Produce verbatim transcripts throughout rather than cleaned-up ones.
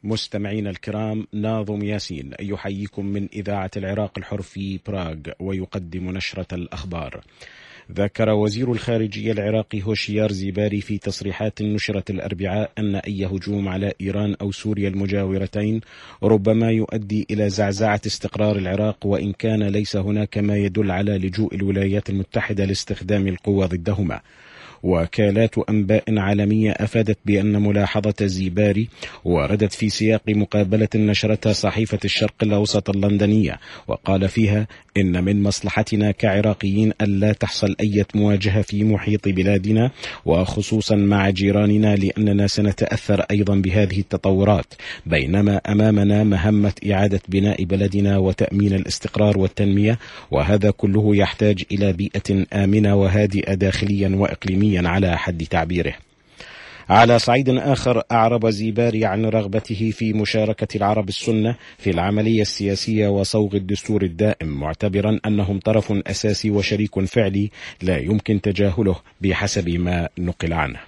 مستمعين الكرام، ناظم ياسين يحييكم من إذاعة العراق الحر في براغ ويقدم نشرة الأخبار. ذكر وزير الخارجية العراقي هوشيار زيباري في تصريحات نشرت الأربعاء أن أي هجوم على إيران أو سوريا المجاورتين ربما يؤدي إلى زعزعة استقرار العراق، وإن كان ليس هناك ما يدل على لجوء الولايات المتحدة لاستخدام القوة ضدهما. وكالات أنباء عالمية أفادت بأن ملاحظة زيباري وردت في سياق مقابلة نشرتها صحيفة الشرق الأوسط اللندنية، وقال فيها إن من مصلحتنا كعراقيين ألا تحصل أي مواجهة في محيط بلادنا، وخصوصا مع جيراننا، لأننا سنتأثر أيضا بهذه التطورات، بينما أمامنا مهمة إعادة بناء بلدنا وتأمين الاستقرار والتنمية، وهذا كله يحتاج إلى بيئة آمنة وهادئة داخليا وإقليميا على حد تعبيره. على صعيد آخر، أعرب زيباري عن رغبته في مشاركة العرب السنة في العملية السياسية وصوغ الدستور الدائم، معتبرا أنهم طرف أساسي وشريك فعلي لا يمكن تجاهله بحسب ما نقل عنه.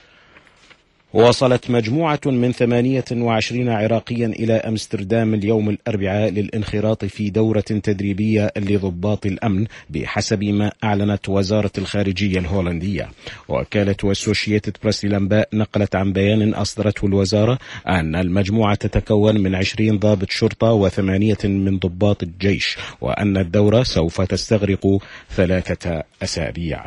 وصلت مجموعة من ثمانية وعشرين عراقيا إلى أمستردام اليوم الأربعاء للانخراط في دورة تدريبية لضباط الأمن بحسب ما أعلنت وزارة الخارجية الهولندية. وكالة أسوشيتد بريس للأنباء نقلت عن بيان أصدرته الوزارة أن المجموعة تتكون من عشرين ضابط شرطة وثمانية من ضباط الجيش، وأن الدورة سوف تستغرق ثلاثة أسابيع.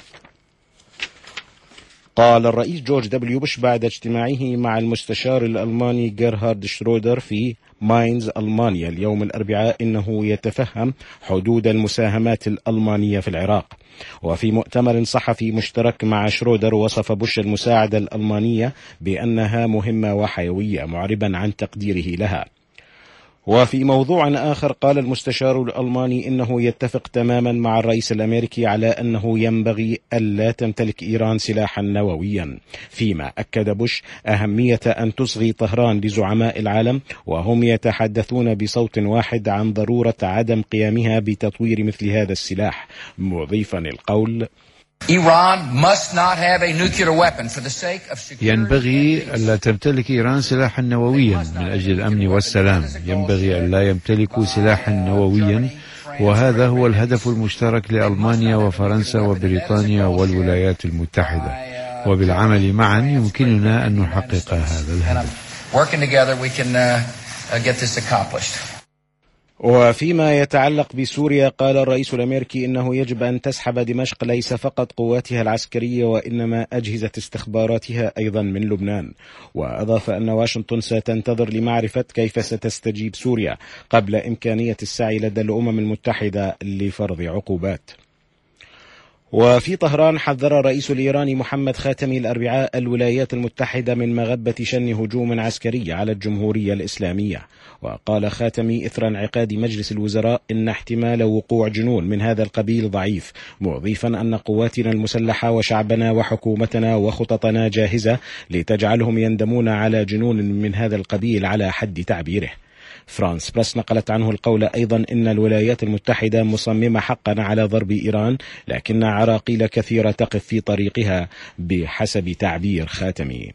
قال الرئيس جورج دبليو بوش بعد اجتماعه مع المستشار الألماني جيرهارد شرودر في ماينز ألمانيا اليوم الأربعاء إنه يتفهم حدود المساهمات الألمانية في العراق. وفي مؤتمر صحفي مشترك مع شرودر وصف بوش المساعدة الألمانية بأنها مهمة وحيوية، معربا عن تقديره لها. وفي موضوع آخر، قال المستشار الألماني إنه يتفق تماما مع الرئيس الأمريكي على أنه ينبغي ألا تمتلك إيران سلاحا نوويا، فيما أكد بوش أهمية أن تصغي طهران لزعماء العالم وهم يتحدثون بصوت واحد عن ضرورة عدم قيامها بتطوير مثل هذا السلاح، مضيفا القول: ينبغي ألا تمتلك إيران سلاحا نوويا من أجل الأمن والسلام، ينبغي ألا يمتلكوا سلاحا نوويا، وهذا هو الهدف المشترك لألمانيا وفرنسا وبريطانيا والولايات المتحدة، وبالعمل معا يمكننا أن نحقق هذا الهدف. وفيما يتعلق بسوريا، قال الرئيس الأمريكي إنه يجب أن تسحب دمشق ليس فقط قواتها العسكرية وإنما أجهزة استخباراتها أيضا من لبنان. وأضاف أن واشنطن ستنتظر لمعرفة كيف ستستجيب سوريا قبل إمكانية السعي لدى الأمم المتحدة لفرض عقوبات. وفي طهران، حذر الرئيس الإيراني محمد خاتمي الأربعاء الولايات المتحدة من مغبة شن هجوم عسكري على الجمهورية الإسلامية. وقال خاتمي إثر انعقاد مجلس الوزراء إن احتمال وقوع جنون من هذا القبيل ضعيف، مضيفا أن قواتنا المسلحة وشعبنا وحكومتنا وخططنا جاهزة لتجعلهم يندمون على جنون من هذا القبيل على حد تعبيره. فرانس بريس نقلت عنه القول أيضا إن الولايات المتحدة مصممة حقا على ضرب إيران، لكن عراقيل كثيرة تقف في طريقها بحسب تعبير خاتمي.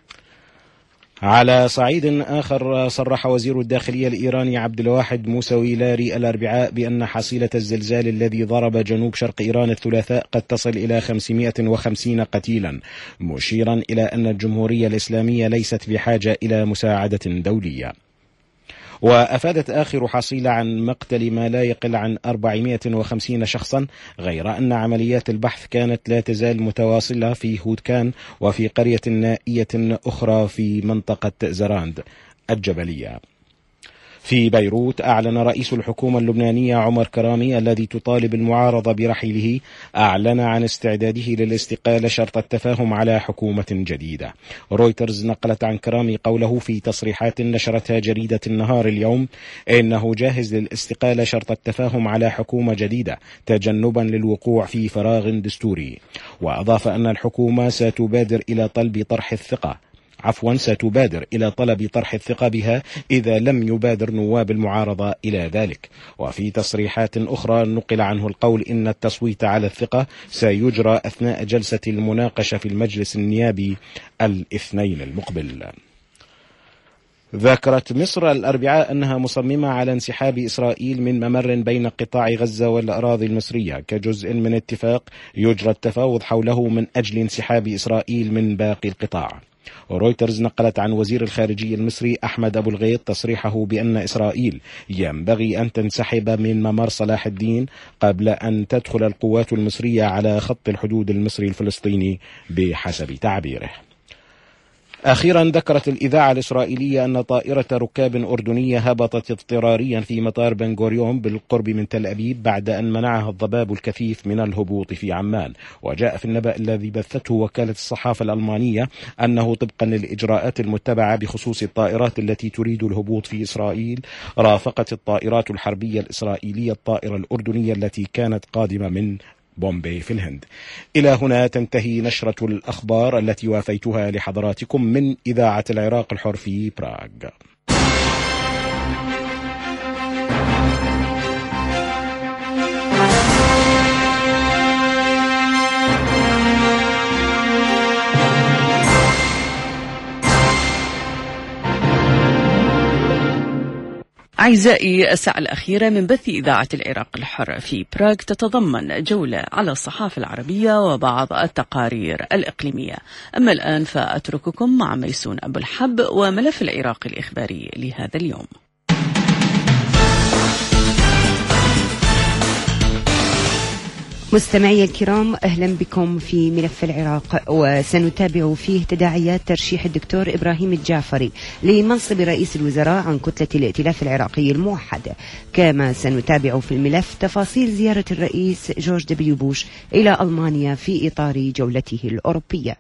على صعيد آخر، صرح وزير الداخلية الإيراني عبد الواحد موسوي لاري الأربعاء بأن حصيلة الزلزال الذي ضرب جنوب شرق إيران الثلاثاء قد تصل إلى خمسمائة وخمسين قتيلا، مشيرا إلى أن الجمهورية الإسلامية ليست بحاجة إلى مساعدة دولية. وأفادت آخر حصيلة عن مقتل ما لا يقل عن أربعمائة وخمسين شخصا، غير أن عمليات البحث كانت لا تزال متواصلة في هودكان وفي قرية نائية أخرى في منطقة زراند الجبلية. في بيروت، أعلن رئيس الحكومة اللبنانية عمر كرامي الذي تطالب المعارضة برحيله أعلن عن استعداده للاستقالة شرط التفاهم على حكومة جديدة. رويترز نقلت عن كرامي قوله في تصريحات نشرتها جريدة النهار اليوم إنه جاهز للاستقالة شرط التفاهم على حكومة جديدة تجنبا للوقوع في فراغ دستوري. وأضاف أن الحكومة ستبادر إلى طلب طرح الثقة عفوا ستبادر إلى طلب طرح الثقة بها إذا لم يبادر نواب المعارضة إلى ذلك. وفي تصريحات أخرى نقل عنه القول إن التصويت على الثقة سيجرى أثناء جلسة المناقشة في المجلس النيابي الاثنين المقبل. ذكرت مصر الأربعاء أنها مصممة على انسحاب إسرائيل من ممر بين قطاع غزة والأراضي المصرية كجزء من اتفاق يجرى التفاوض حوله من أجل انسحاب إسرائيل من باقي القطاع. رويترز نقلت عن وزير الخارجية المصري أحمد أبو الغيط تصريحه بأن إسرائيل ينبغي أن تنسحب من ممر صلاح الدين قبل أن تدخل القوات المصرية على خط الحدود المصري الفلسطيني بحسب تعبيره. أخيرا ذكرت الإذاعة الإسرائيلية أن طائرة ركاب أردنية هبطت اضطراريا في مطار بن غوريون بالقرب من تل أبيب بعد أن منعها الضباب الكثيف من الهبوط في عمان. وجاء في النبأ الذي بثته وكالة الصحافة الألمانية أنه طبقا للإجراءات المتبعة بخصوص الطائرات التي تريد الهبوط في إسرائيل، رافقت الطائرات الحربية الإسرائيلية الطائرة الأردنية التي كانت قادمة من بومبي في الهند. إلى هنا تنتهي نشرة الأخبار التي وافيتها لحضراتكم من إذاعة العراق الحر في براغ. أعزائي، الساعة الأخيرة من بث إذاعة العراق الحر في براغ تتضمن جولة على الصحافة العربية وبعض التقارير الإقليمية. أما الآن فأترككم مع ميسون أبو الحب وملف العراق الإخباري لهذا اليوم. مستمعي الكرام، أهلا بكم في ملف العراق، وسنتابع فيه تداعيات ترشيح الدكتور إبراهيم الجعفري لمنصب رئيس الوزراء عن كتلة الائتلاف العراقي الموحد. كما سنتابع في الملف تفاصيل زيارة الرئيس جورج دبليو بوش إلى ألمانيا في إطار جولته الأوروبية.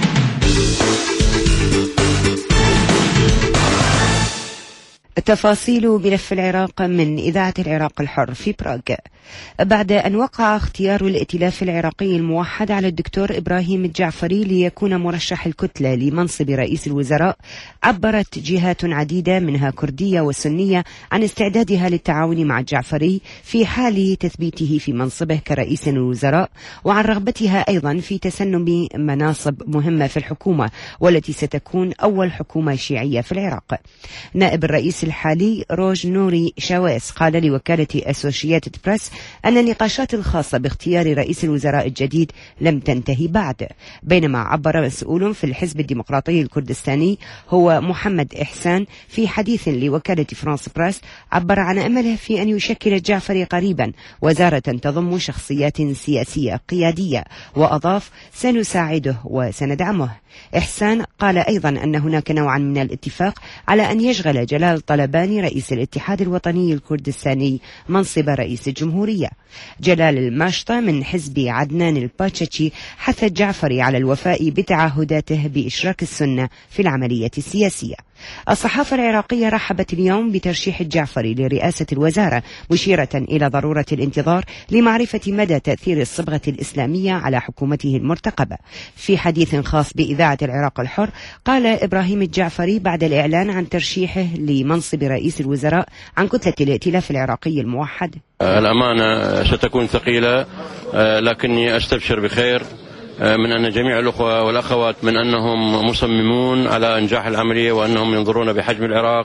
تفاصيل ملف العراق من إذاعة العراق الحر في براغ. بعد أن وقع اختيار الائتلاف العراقي الموحد على الدكتور إبراهيم الجعفري ليكون مرشح الكتلة لمنصب رئيس الوزراء، عبرت جهات عديدة منها كردية وسنية عن استعدادها للتعاون مع الجعفري في حال تثبيته في منصبه كرئيس الوزراء، وعن رغبتها أيضا في تسنم مناصب مهمة في الحكومة والتي ستكون أول حكومة شيعية في العراق. نائب الرئيس الحالي روج نوري شاويس قال لوكالة أسوشياتد بريس أن النقاشات الخاصة باختيار رئيس الوزراء الجديد لم تنتهي بعد، بينما عبر مسؤول في الحزب الديمقراطي الكردستاني هو محمد إحسان في حديث لوكالة فرانس بريس عبر عن أمله في أن يشكل الجعفري قريبا وزارة تضم شخصيات سياسية قيادية، وأضاف: سنساعده وسندعمه. إحسان قال أيضا أن هناك نوعا من الاتفاق على أن يشغل جلال طلباني رئيس الاتحاد الوطني الكردستاني منصب رئيس الجمهورية. جلال الماشطة من حزب عدنان الباتشتشي حث الجعفري على الوفاء بتعهداته بإشراك السنة في العملية السياسية. الصحافة العراقية رحبت اليوم بترشيح الجعفري لرئاسة الوزارة، مشيرة إلى ضرورة الانتظار لمعرفة مدى تأثير الصبغة الإسلامية على حكومته المرتقبة. في حديث خاص بإذاعة العراق الحر قال إبراهيم الجعفري بعد الإعلان عن ترشيحه لمنصب رئيس الوزراء عن كتلة الائتلاف العراقي الموحد: الأمانة ستكون ثقيلة، لكني أستبشر بخير من أن جميع الأخوة والأخوات من أنهم مصممون على إنجاح العملية، وأنهم ينظرون بحجم العراق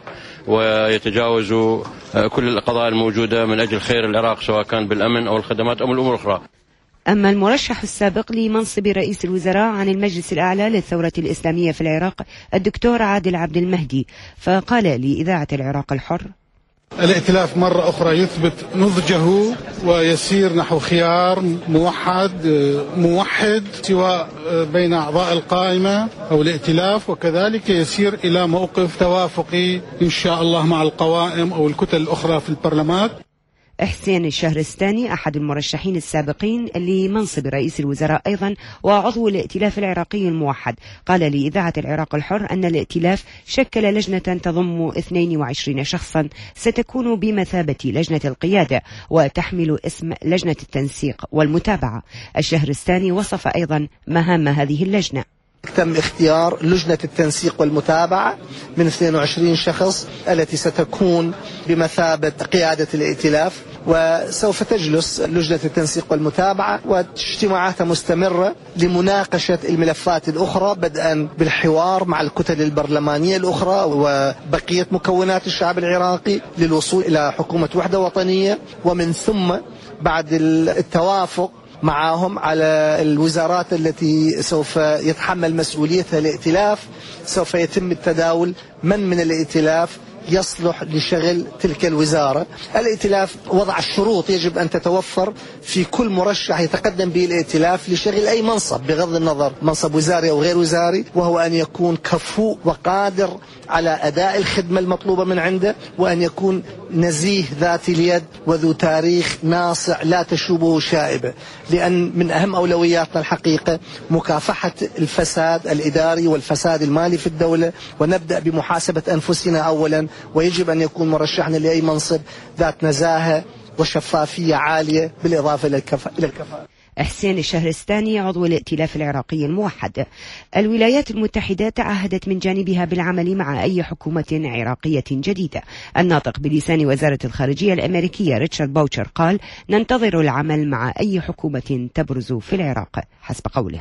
ويتجاوزوا كل القضايا الموجودة من أجل خير العراق، سواء كان بالأمن أو الخدمات أو الأمور الأخرى. أما المرشح السابق لمنصب رئيس الوزراء عن المجلس الأعلى للثورة الإسلامية في العراق الدكتور عادل عبد المهدي، فقال لإذاعة العراق الحر: الائتلاف مرة أخرى يثبت نضجه ويسير نحو خيار موحد موحد سواء بين أعضاء القائمة أو الائتلاف، وكذلك يسير إلى موقف توافقي إن شاء الله مع القوائم أو الكتل الأخرى في البرلمان. حسين الشهرستاني أحد المرشحين السابقين لمنصب رئيس الوزراء أيضا وعضو الائتلاف العراقي الموحد، قال لإذاعة العراق الحر أن الائتلاف شكل لجنة تضم اثنين وعشرين شخصا ستكون بمثابة لجنة القيادة وتحمل اسم لجنة التنسيق والمتابعة. الشهرستاني وصف أيضا مهام هذه اللجنة: تم اختيار لجنة التنسيق والمتابعة من اثنين وعشرين شخص التي ستكون بمثابة قيادة الائتلاف، وسوف تجلس لجنة التنسيق والمتابعة واجتماعاتها مستمرة لمناقشة الملفات الأخرى، بدءا بالحوار مع الكتل البرلمانية الأخرى وبقية مكونات الشعب العراقي للوصول إلى حكومة وحدة وطنية، ومن ثم بعد التوافق معهم على الوزارات التي سوف يتحمل مسؤوليتها الائتلاف، سوف يتم التداول من من الائتلاف يصلح لشغل تلك الوزارة. الائتلاف وضع الشروط يجب أن تتوفر في كل مرشح يتقدم به الائتلاف لشغل أي منصب بغض النظر منصب وزاري أو غير وزاري، وهو أن يكون كفؤ وقادر على أداء الخدمة المطلوبة من عنده، وأن يكون نزيه ذات اليد وذو تاريخ ناصع لا تشوبه شائبة، لأن من أهم أولوياتنا الحقيقة مكافحة الفساد الإداري والفساد المالي في الدولة، ونبدأ بمحاسبة أنفسنا أولا، ويجب أن يكون مرشحنا لأي منصب ذات نزاهة وشفافية عالية بالإضافة إلى الكفاءة. حسين الشهرستاني عضو الائتلاف العراقي الموحد. الولايات المتحدة تعهدت من جانبها بالعمل مع أي حكومة عراقية جديدة. الناطق بلسان وزارة الخارجية الأمريكية ريتشارد باوتشر قال: ننتظر العمل مع أي حكومة تبرز في العراق، حسب قوله.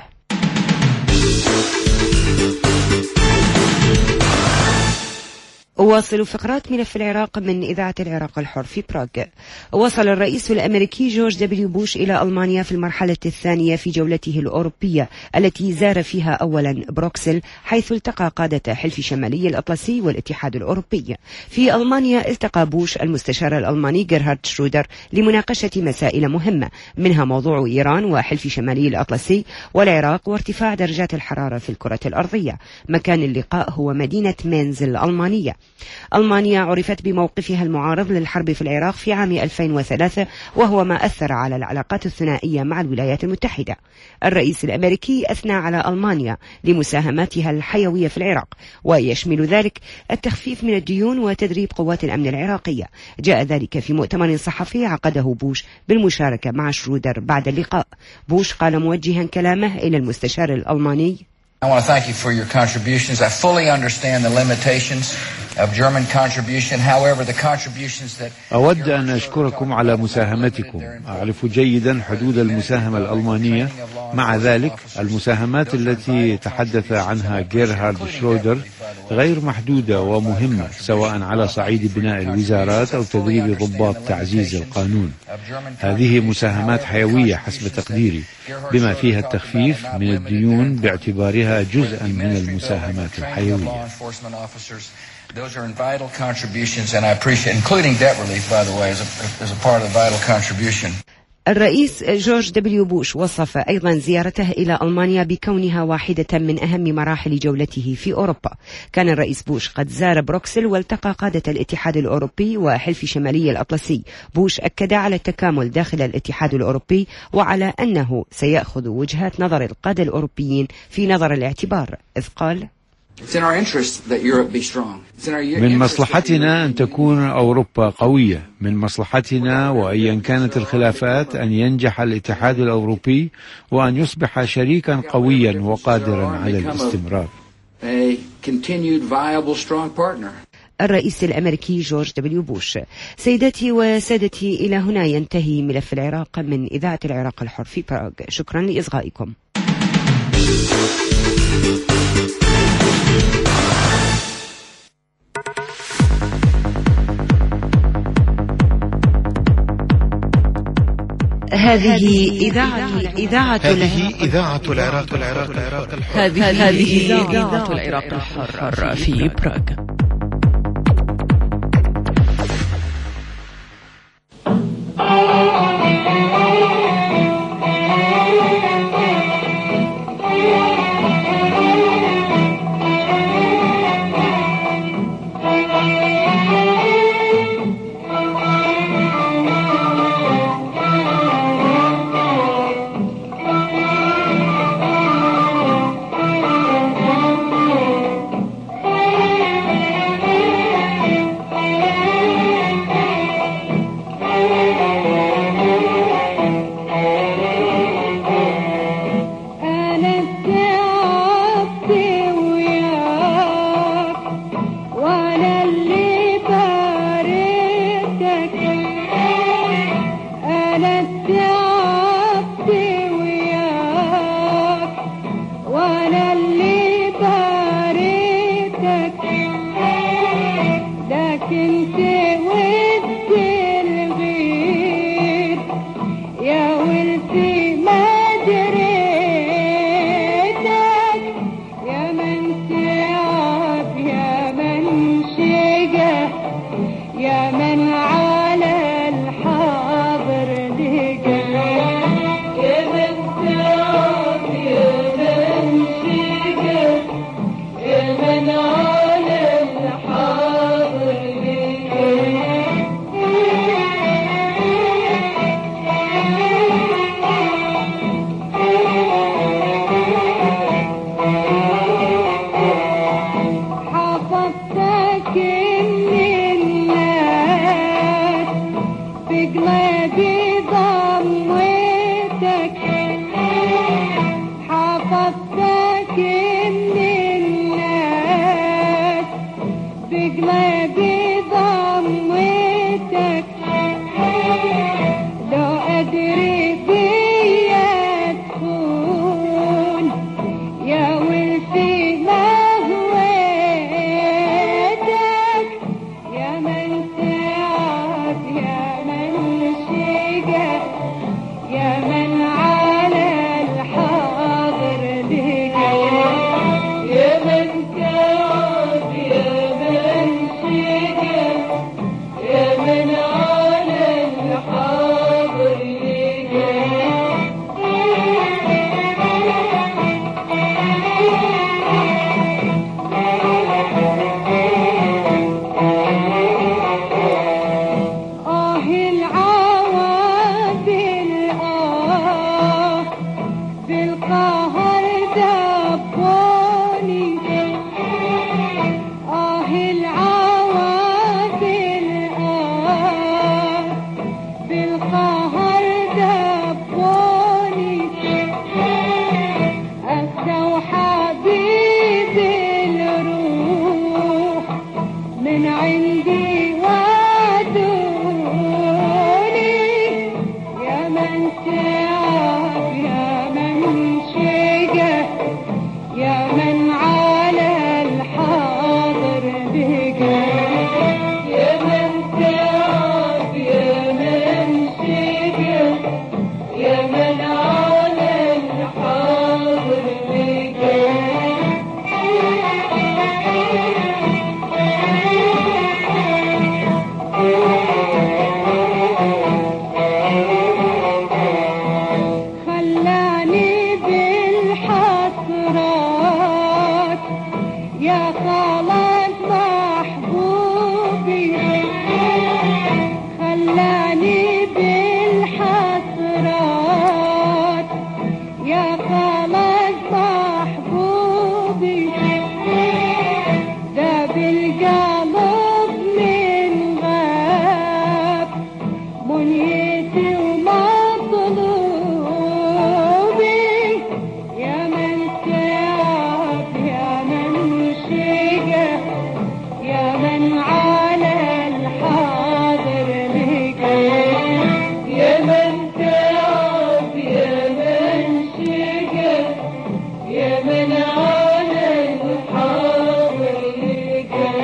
واصل فقرات ملف العراق من إذاعة العراق الحر في براغ. وصل الرئيس الأمريكي جورج دبليو بوش إلى ألمانيا في المرحلة الثانية في جولته الأوروبية التي زار فيها أولا بروكسل، حيث التقى قادة حلف شمالي الأطلسي والاتحاد الأوروبي. في ألمانيا التقى بوش المستشار الألماني جيرهارد شرودر لمناقشة مسائل مهمة، منها موضوع إيران وحلف شمالي الأطلسي والعراق وارتفاع درجات الحرارة في الكرة الأرضية. مكان اللقاء هو مدينة مينز الألمانية. ألمانيا عرفت بموقفها المعارض للحرب في العراق في عام ألفين وثلاثة، وهو ما أثر على العلاقات الثنائية مع الولايات المتحدة. الرئيس الأمريكي أثنى على ألمانيا لمساهماتها الحيوية في العراق، ويشمل ذلك التخفيف من الديون وتدريب قوات الأمن العراقية. جاء ذلك في مؤتمر صحفي عقده بوش بالمشاركة مع شرودر بعد اللقاء. بوش قال موجها كلامه إلى المستشار الألماني: I want to thank you for your contributions. I fully understand the limitations of German contribution. However, the contributions that أود أن أشكركم على مساهمتكم. أعرف جيدا حدود المساهمة الألمانية. مع ذلك المساهمات التي تحدث عنها جيرهارد شرودر غير محدودة ومهمة، سواء على صعيد بناء الوزارات أو تدريب ضباط تعزيز القانون. هذه مساهمات حيوية حسب تقديري، بما فيها التخفيف من الديون باعتبارها جزءا من المساهمات الحيوية. Those are vital contributions, and I appreciate, including debt relief, by the way, as a, as a part of the vital contribution. الرئيس جورج دبليو بوش وصف أيضا زيارته إلى ألمانيا بكونها واحدة من أهم مراحل جولته في أوروبا. كان الرئيس بوش قد زار بروكسل والتقى قادة الاتحاد الأوروبي وحلف شمالي الأطلسي. بوش أكد على التكامل داخل الاتحاد الأوروبي وعلى أنه سيأخذ وجهات نظر القادة الأوروبيين في نظر الاعتبار، إذ قال: من مصلحتنا أن تكون أوروبا قوية، من مصلحتنا وأيا كانت الخلافات أن ينجح الاتحاد الأوروبي وأن يصبح شريكا قويا وقادرا على الاستمرار. الرئيس الأمريكي جورج دبليو بوش. سيداتي وسادتي، إلى هنا ينتهي ملف العراق من إذاعة العراق الحر في براغ. شكرا لإصغائكم. هذه إذاعة إذاعة هذه إذاعة العراق العراق العراق هذه هذه إذاعة العراق الحر في براغ. يا من على الحاضر لقى يا من تعب يا من شقى يا من على الحاضر حفظتك من الناس بقلبي ضميتك حفظتك من الناس بقلبي ضميتك لو أدري بيا تكون يا ولفي ما هويتك يا من تعب يا من شقى يا من على الحاضر لقى يا من تعب يا من شقى يا من على الحاضر آه العوادل آه بالقهر دبوني آه العوادل آه بالقهر دبوني أسدوا حبيبي الروح من عندي وادوني يا من تعب يا من شقى يا من على الحاضر لقى يا من تعب يا من شقى يا من على الحاضر لقى خلاني بالحسرات يا خالد محبوبي خلاني بالحسرات يا خالد محبوبي ذاب القلب من غاب منيتي ومطلوبي يا من تعب يا من شقى يا من على الحاضر لقى يا من تعب يا من شقى يا من على الحاضر لقى.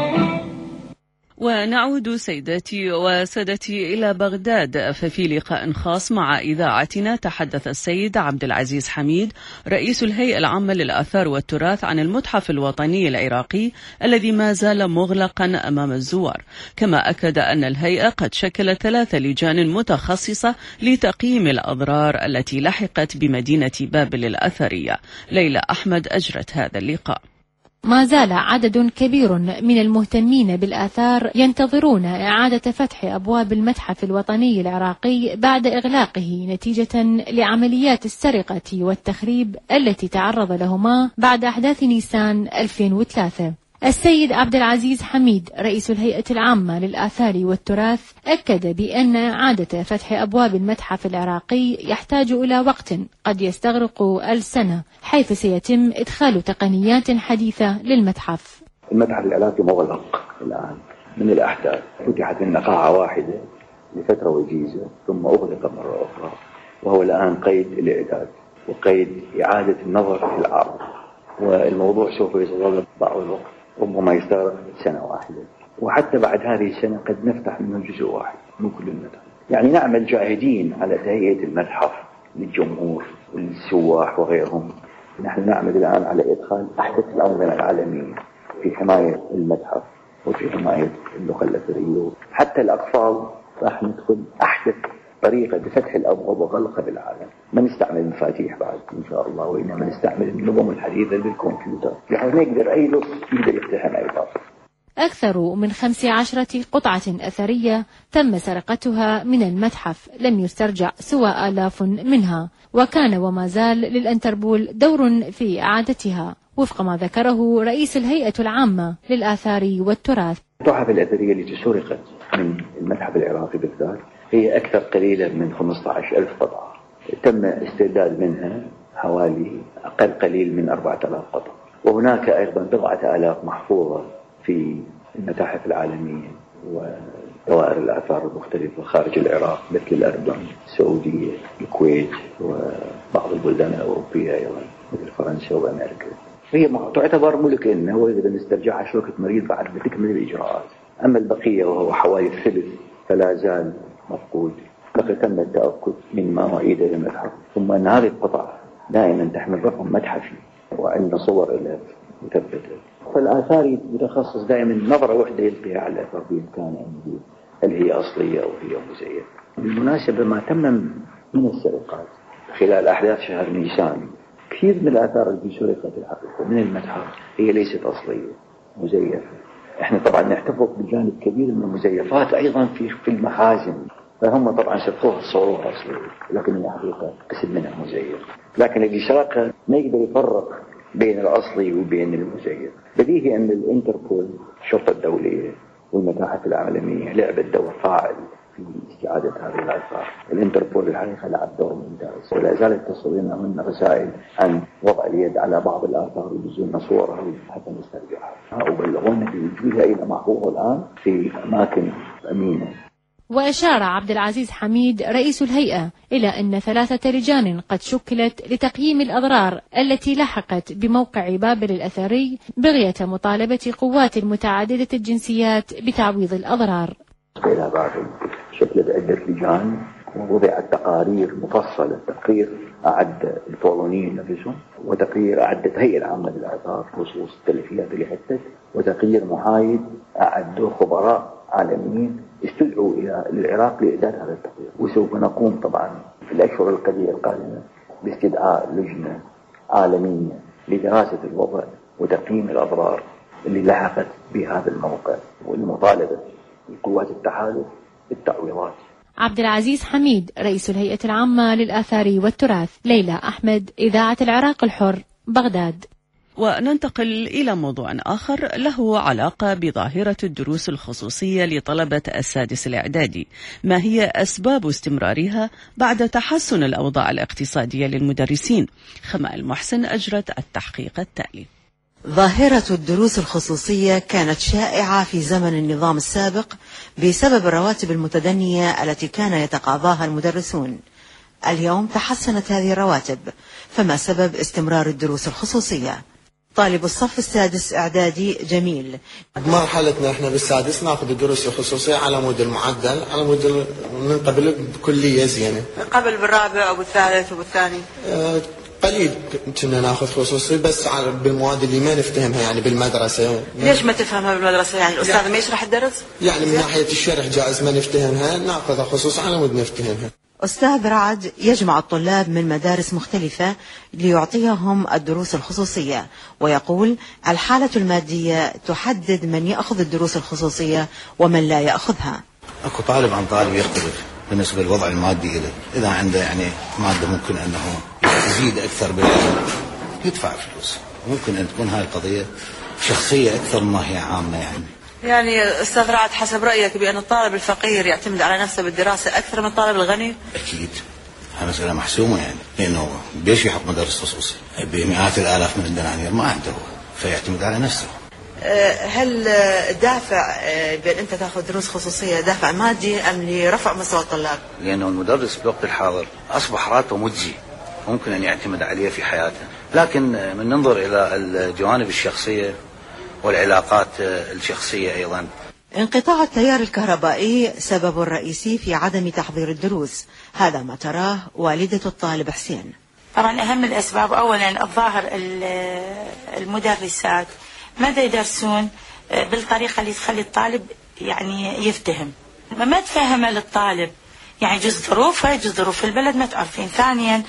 ونعود سيداتي وسادتي إلى بغداد، ففي لقاء خاص مع إذاعتنا تحدث السيد عبد العزيز حميد رئيس الهيئة العامة للآثار والتراث عن المتحف الوطني العراقي الذي ما زال مغلقا أمام الزوار، كما أكد أن الهيئة قد شكلت ثلاث لجان متخصصة لتقييم الأضرار التي لحقت بمدينة بابل الأثرية. ليلى أحمد أجرت هذا اللقاء. ما زال عدد كبير من المهتمين بالآثار ينتظرون إعادة فتح أبواب المتحف الوطني العراقي بعد إغلاقه نتيجة لعمليات السرقة والتخريب التي تعرض لهما بعد أحداث نيسان ألفين وثلاثة. السيد عبد العزيز حميد رئيس الهيئة العامة للآثار والتراث أكد بأن إعادة فتح أبواب المتحف العراقي يحتاج إلى وقت قد يستغرق السنة، حيث سيتم إدخال تقنيات حديثة للمتحف. المتحف العراقي مغلق الآن من الأحداث، فتحت لنا قاعة واحدة لفترة وجيزة ثم أغلق مرة أخرى، وهو الآن قيد الإعداد وقيد إعادة النظر في العرض، والموضوع سوف يتطلب بعض الوقت، ربما يستغرق سنة واحدة، وحتى بعد هذه السنة قد نفتح منه جزء واحد من كل المتحف. يعني نعمل جاهدين على تهيئة المتحف للجمهور والسواح وغيرهم. نحن نعمل الآن على إدخال أحدث الأنظمة العالمية في حماية المتحف وفي حماية اللغة الأثرية. حتى الأطفال راح ندخل أحدث طريقة لفتح الأبواب وغلقها بالعالم، ما نستعمل المفاتيح بعد إن شاء الله، وإنما نستعمل النظم الحديثة بالكمبيوتر بحيث نقدر أي لص يقدر يفتح أي باب. أكثر من خمس عشرة قطعة أثرية تم سرقتها من المتحف لم يسترجع سوى آلاف منها، وكان وما زال للأنتربول دور في إعادتها وفق ما ذكره رئيس الهيئة العامة للآثار والتراث. التحف الأثرية التي سرقت من المتحف العراقي بالذات هي أكثر قليلا من خمسة عشر ألف قطعة، تم استرداد منها حوالي أقل قليل من أربعة آلاف قطعة، وهناك أيضا بضعة آلاف محفوظة في المتاحف العالمية ودوائر الآثار المختلفة خارج العراق مثل الأردن، السعودية، الكويت، وبعض البلدان الأوروبية أيضا مثل فرنسا وأمريكا. هي تعتبر ملك لنا، وإذا نسترجعها شركة مريض بعد بتكمل الإجراءات. أما البقية وهو حوالي الثلث فلا زال مفقود، لقد تم التأكد من ما أعيد للمتحف، ثم أن هذه القطع دائما تحمل رقم متحفي وعندنا صور لها مثبتة. فالآثار يتخصص دائما نظرة واحدة يلقيها على الآثار بإمكانه أن يقول هل هي أصلية أو هي مزيفة. بالمناسبة ما تم من السرقات خلال أحداث شهر نيسان، كثير من الآثار التي سرقت الحقيقة من المتحف هي ليست أصلية، مزيفة. احنا طبعا نحتفظ بجانب كبير من المزيفات أيضا في في المخازن، فهم طبعا سرقوها صوروها أصلية، لكن هي حقيقة قسم منها مزيف. لكن اللي سرقها ما يقدر يفرق بين الأصلي وبين المزيف. بديهي أن الانتربول الشرطة الدولية والمتاحف العالمية لعبت دور فاعل في استعادة هذه الآثار. الانتربول الحقيقة لعب دور ممتاز، ولا زالت تصلنا من رسائل عن وضع اليد على بعض الآثار ويجزلنا صورها حتى نسترجعها، وبلغونا بوجودها إلى محفوظة الآن في أماكن أمينة. وأشار عبد العزيز حميد رئيس الهيئة إلى أن ثلاثة لجان قد شكلت لتقييم الأضرار التي لحقت بموقع بابل الأثري بغية مطالبة قوات متعددة الجنسيات بتعويض الأضرار. إلى بابل شكلت عدة لجان ووضعت تقارير مفصلة، تقرير أعد البولونيين نفسهم، وتقرير أعدت هيئة العامة للآثار بخصوص التلفيات اللي حدثت، وتقرير محايد أعده خبراء عالميين استدعوا إلى العراق لإعداد هذا التقرير. وسوف نقوم طبعا في الأشهر القليلة القادمة باستدعاء لجنة عالمية لدراسة الوضع وتقييم الأضرار اللي لحقت بهذا الموقع، والمطالبة بقوات التحالف بالتعويضات. عبد العزيز حميد رئيس الهيئة العامة للآثار والتراث. ليلى أحمد، إذاعة العراق الحر، بغداد. وننتقل إلى موضوع آخر له علاقة بظاهرة الدروس الخصوصية لطلبة السادس الإعدادي. ما هي أسباب استمرارها بعد تحسن الأوضاع الاقتصادية للمدرسين؟ خمائل محسن أجرت التحقيق التالي. ظاهرة الدروس الخصوصية كانت شائعة في زمن النظام السابق بسبب الرواتب المتدنية التي كان يتقاضاها المدرسون. اليوم تحسنت هذه الرواتب، فما سبب استمرار الدروس الخصوصية؟ طالب الصف السادس إعدادي جميل. مرحلتنا احنا بالسادس ناخذ الدروس الخصوصية على مود المعدل، على مود من قبل بكلية زينة. قبل بالرابع أو بالثالث وبالثاني أه قليل كنا ناخذ خصوصي، بس على بالمواد اللي ما نفتهمها يعني بالمدرسة. ليش ما تفهمها بالمدرسة؟ يعني الأستاذ يعني ما يشرح الدرس؟ يعني من ناحية الشرح جائز ما نفتهمها، ناخذها خصوصي على مود نفتهمها. أستاذ رعد يجمع الطلاب من مدارس مختلفة ليعطيهم الدروس الخصوصية، ويقول الحالة المادية تحدد من يأخذ الدروس الخصوصية ومن لا يأخذها. أكو طالب عن طالب يختلف بالنسبة للوضع المادي له. إذا عنده يعني مادة ممكن أنه يزيد أكثر بالعلم يدفع فلوس، ممكن أن تكون هاي القضية شخصية أكثر ما هي عامة. يعني يعني أستاذ رعد حسب رأيك بأن الطالب الفقير يعتمد على نفسه بالدراسة أكثر من الطالب الغني؟ أكيد، هاي مسألة محسومة، يعني لأنه بيش يحط مدرس خصوصي بمئات الآلاف من الدنانير ما عنده، فيعتمد على نفسه. هل دافع بأن أنت تأخذ دروس خصوصية دافع مادي أم لرفع مستوى الطلاب؟ لأنه المدرس في الوقت الحاضر أصبح راتبه مجزي، ممكن أن يعتمد عليه في حياته، لكن من ننظر إلى الجوانب الشخصية والعلاقات الشخصية أيضا. انقطاع التيار الكهربائي سبب رئيسي في عدم تحضير الدروس، هذا ما تراه والدة الطالب حسين. طبعا أهم الأسباب أولا الظاهر المدرسات ماذا يدرسون بالطريقة اللي تخلي الطالب يعني يفتهم. ما تفهم للطالب يعني جزء ظروفه جزء ظروف البلد ما تعرفين. ثانيا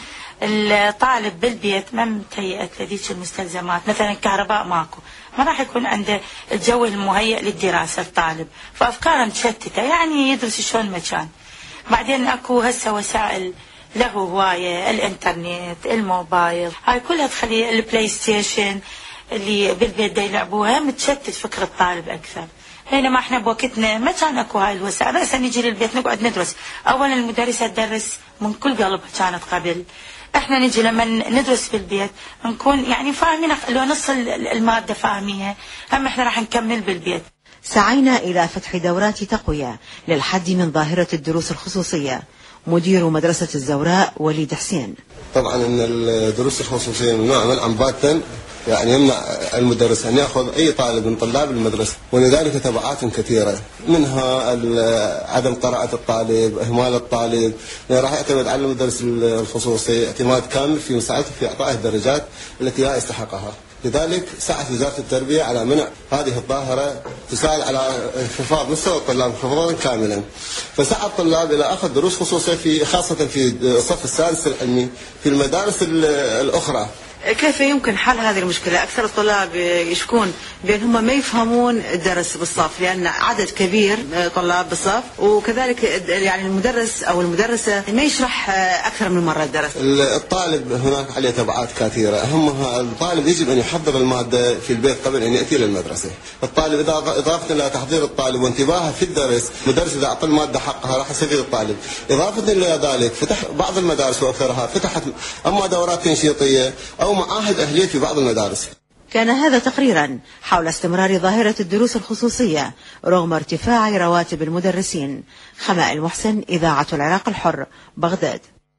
الطالب بالبيت ما متهيئت لديك المستلزمات، مثلا كهرباء ماكو، ما راح يكون عنده الجو المهيئ للدراسة الطالب، فأفكاره متشتتة يعني يدرس شلون مكان. بعدين اكو هسه وسائل له هواية، الانترنت، الموبايل، هاي كلها تخلي البلاي ستيشن اللي بالبيت دا يلعبوها متشتت فكر الطالب أكثر. بينما احنا بوقتنا ما كان اكو هاي الوسائل، رأسا نجي للبيت نقعد ندرس. اولا المدرسة تدرس من كل قلبها كانت قبل، احنا نجي لما ندرس في البيت نكون يعني فاهمين لو نص المادة فاهميها، هم احنا راح نكمل بالبيت. سعينا إلى فتح دورات تقوية للحد من ظاهرة الدروس الخصوصية. مدير مدرسة الزوراء وليد حسين: طبعا ان الدروس الخصوصية ممنوعة منعا باتا، يعني يمنع المدرس أن يأخذ أي طالب من طلاب المدرسة، ولذلك تبعات كثيرة، منها عدم قراءة الطالب، إهمال الطالب، يعني راح يعتمد على المدرس الخصوصي اعتماد كامل في مساعدته في إعطائه الدرجات التي لا يستحقها. لذلك سعت وزارة التربية على منع هذه الظاهرة تساعد على انخفاض مستوى الطلاب انخفاضا كاملا، فسعى الطلاب إلى أخذ دروس خصوصية في خاصة في الصف السادس العلمي في المدارس الأخرى. كيف يمكن حل هذه المشكلة؟ أكثر الطلاب يشكون بأن هم ما يفهمون الدرس بالصف، لأن عدد كبير طلاب بالصف، وكذلك يعني المدرس أو المدرسة ما يشرح أكثر من مرة الدرس. الطالب هناك عليه تبعات كثيرة، أهمها الطالب يجب أن يحضر المادة في البيت قبل أن يأتي للمدرسة. الطالب إذا إضافة إلى تحضير الطالب وانتباهه في الدرس، المدرس إذا أعطى المادة حقها راح يستفيد الطالب. إضافة إلى ذلك فتح بعض المدارس وأكثرها فتحت أما دورات تنشيطية أو معاهد أهلية في بعض المدارس. كان هذا تقريرا حول استمرار ظاهرة الدروس الخصوصية رغم ارتفاع رواتب المدرسين. خماء المحسن، إذاعة العراق الحر، بغداد.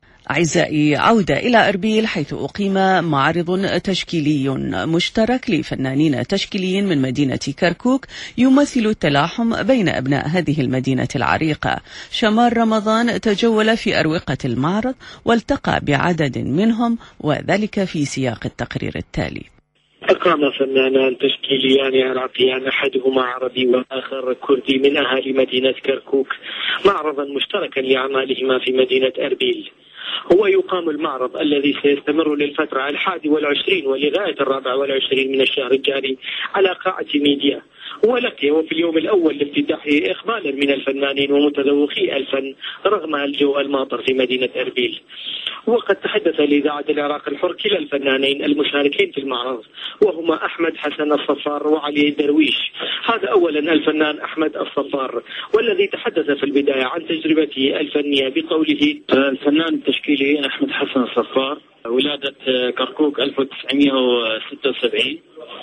أعزائي، عودة إلى أربيل حيث أقيم معرض تشكيلي مشترك لفنانين تشكيليين من مدينة كركوك يمثل التلاحم بين أبناء هذه المدينة العريقة. شمال رمضان تجول في أروقة المعرض والتقى بعدد منهم، وذلك في سياق التقرير التالي. أقام فنانان تشكيليان عراقيان أحدهما عربي والآخر كردي من أهالي مدينة كركوك معرضا مشتركا لأعمالهما في مدينة أربيل. هو يقام المعرض الذي سيستمر للفترة الحادي والعشرين ولغاية الرابع والعشرين من الشهر الجاري على قاعة ميديا، ولقي وفي اليوم الأول لافتتاحه إقبالا من الفنانين ومتذوقي الفن رغم الجو الماطر في مدينة أربيل. وقد تحدث لإذاعة العراق الحر كلا الفنانين المشاركين في المعرض، وهما أحمد حسن الصفار وعلي درويش. هذا أولا الفنان أحمد الصفار، والذي تحدث في البداية عن تجربته الفنية بقوله: الفنان التشكيلي أحمد حسن الصفار، ولادة كركوك ألف وتسعمئة وستة وسبعين،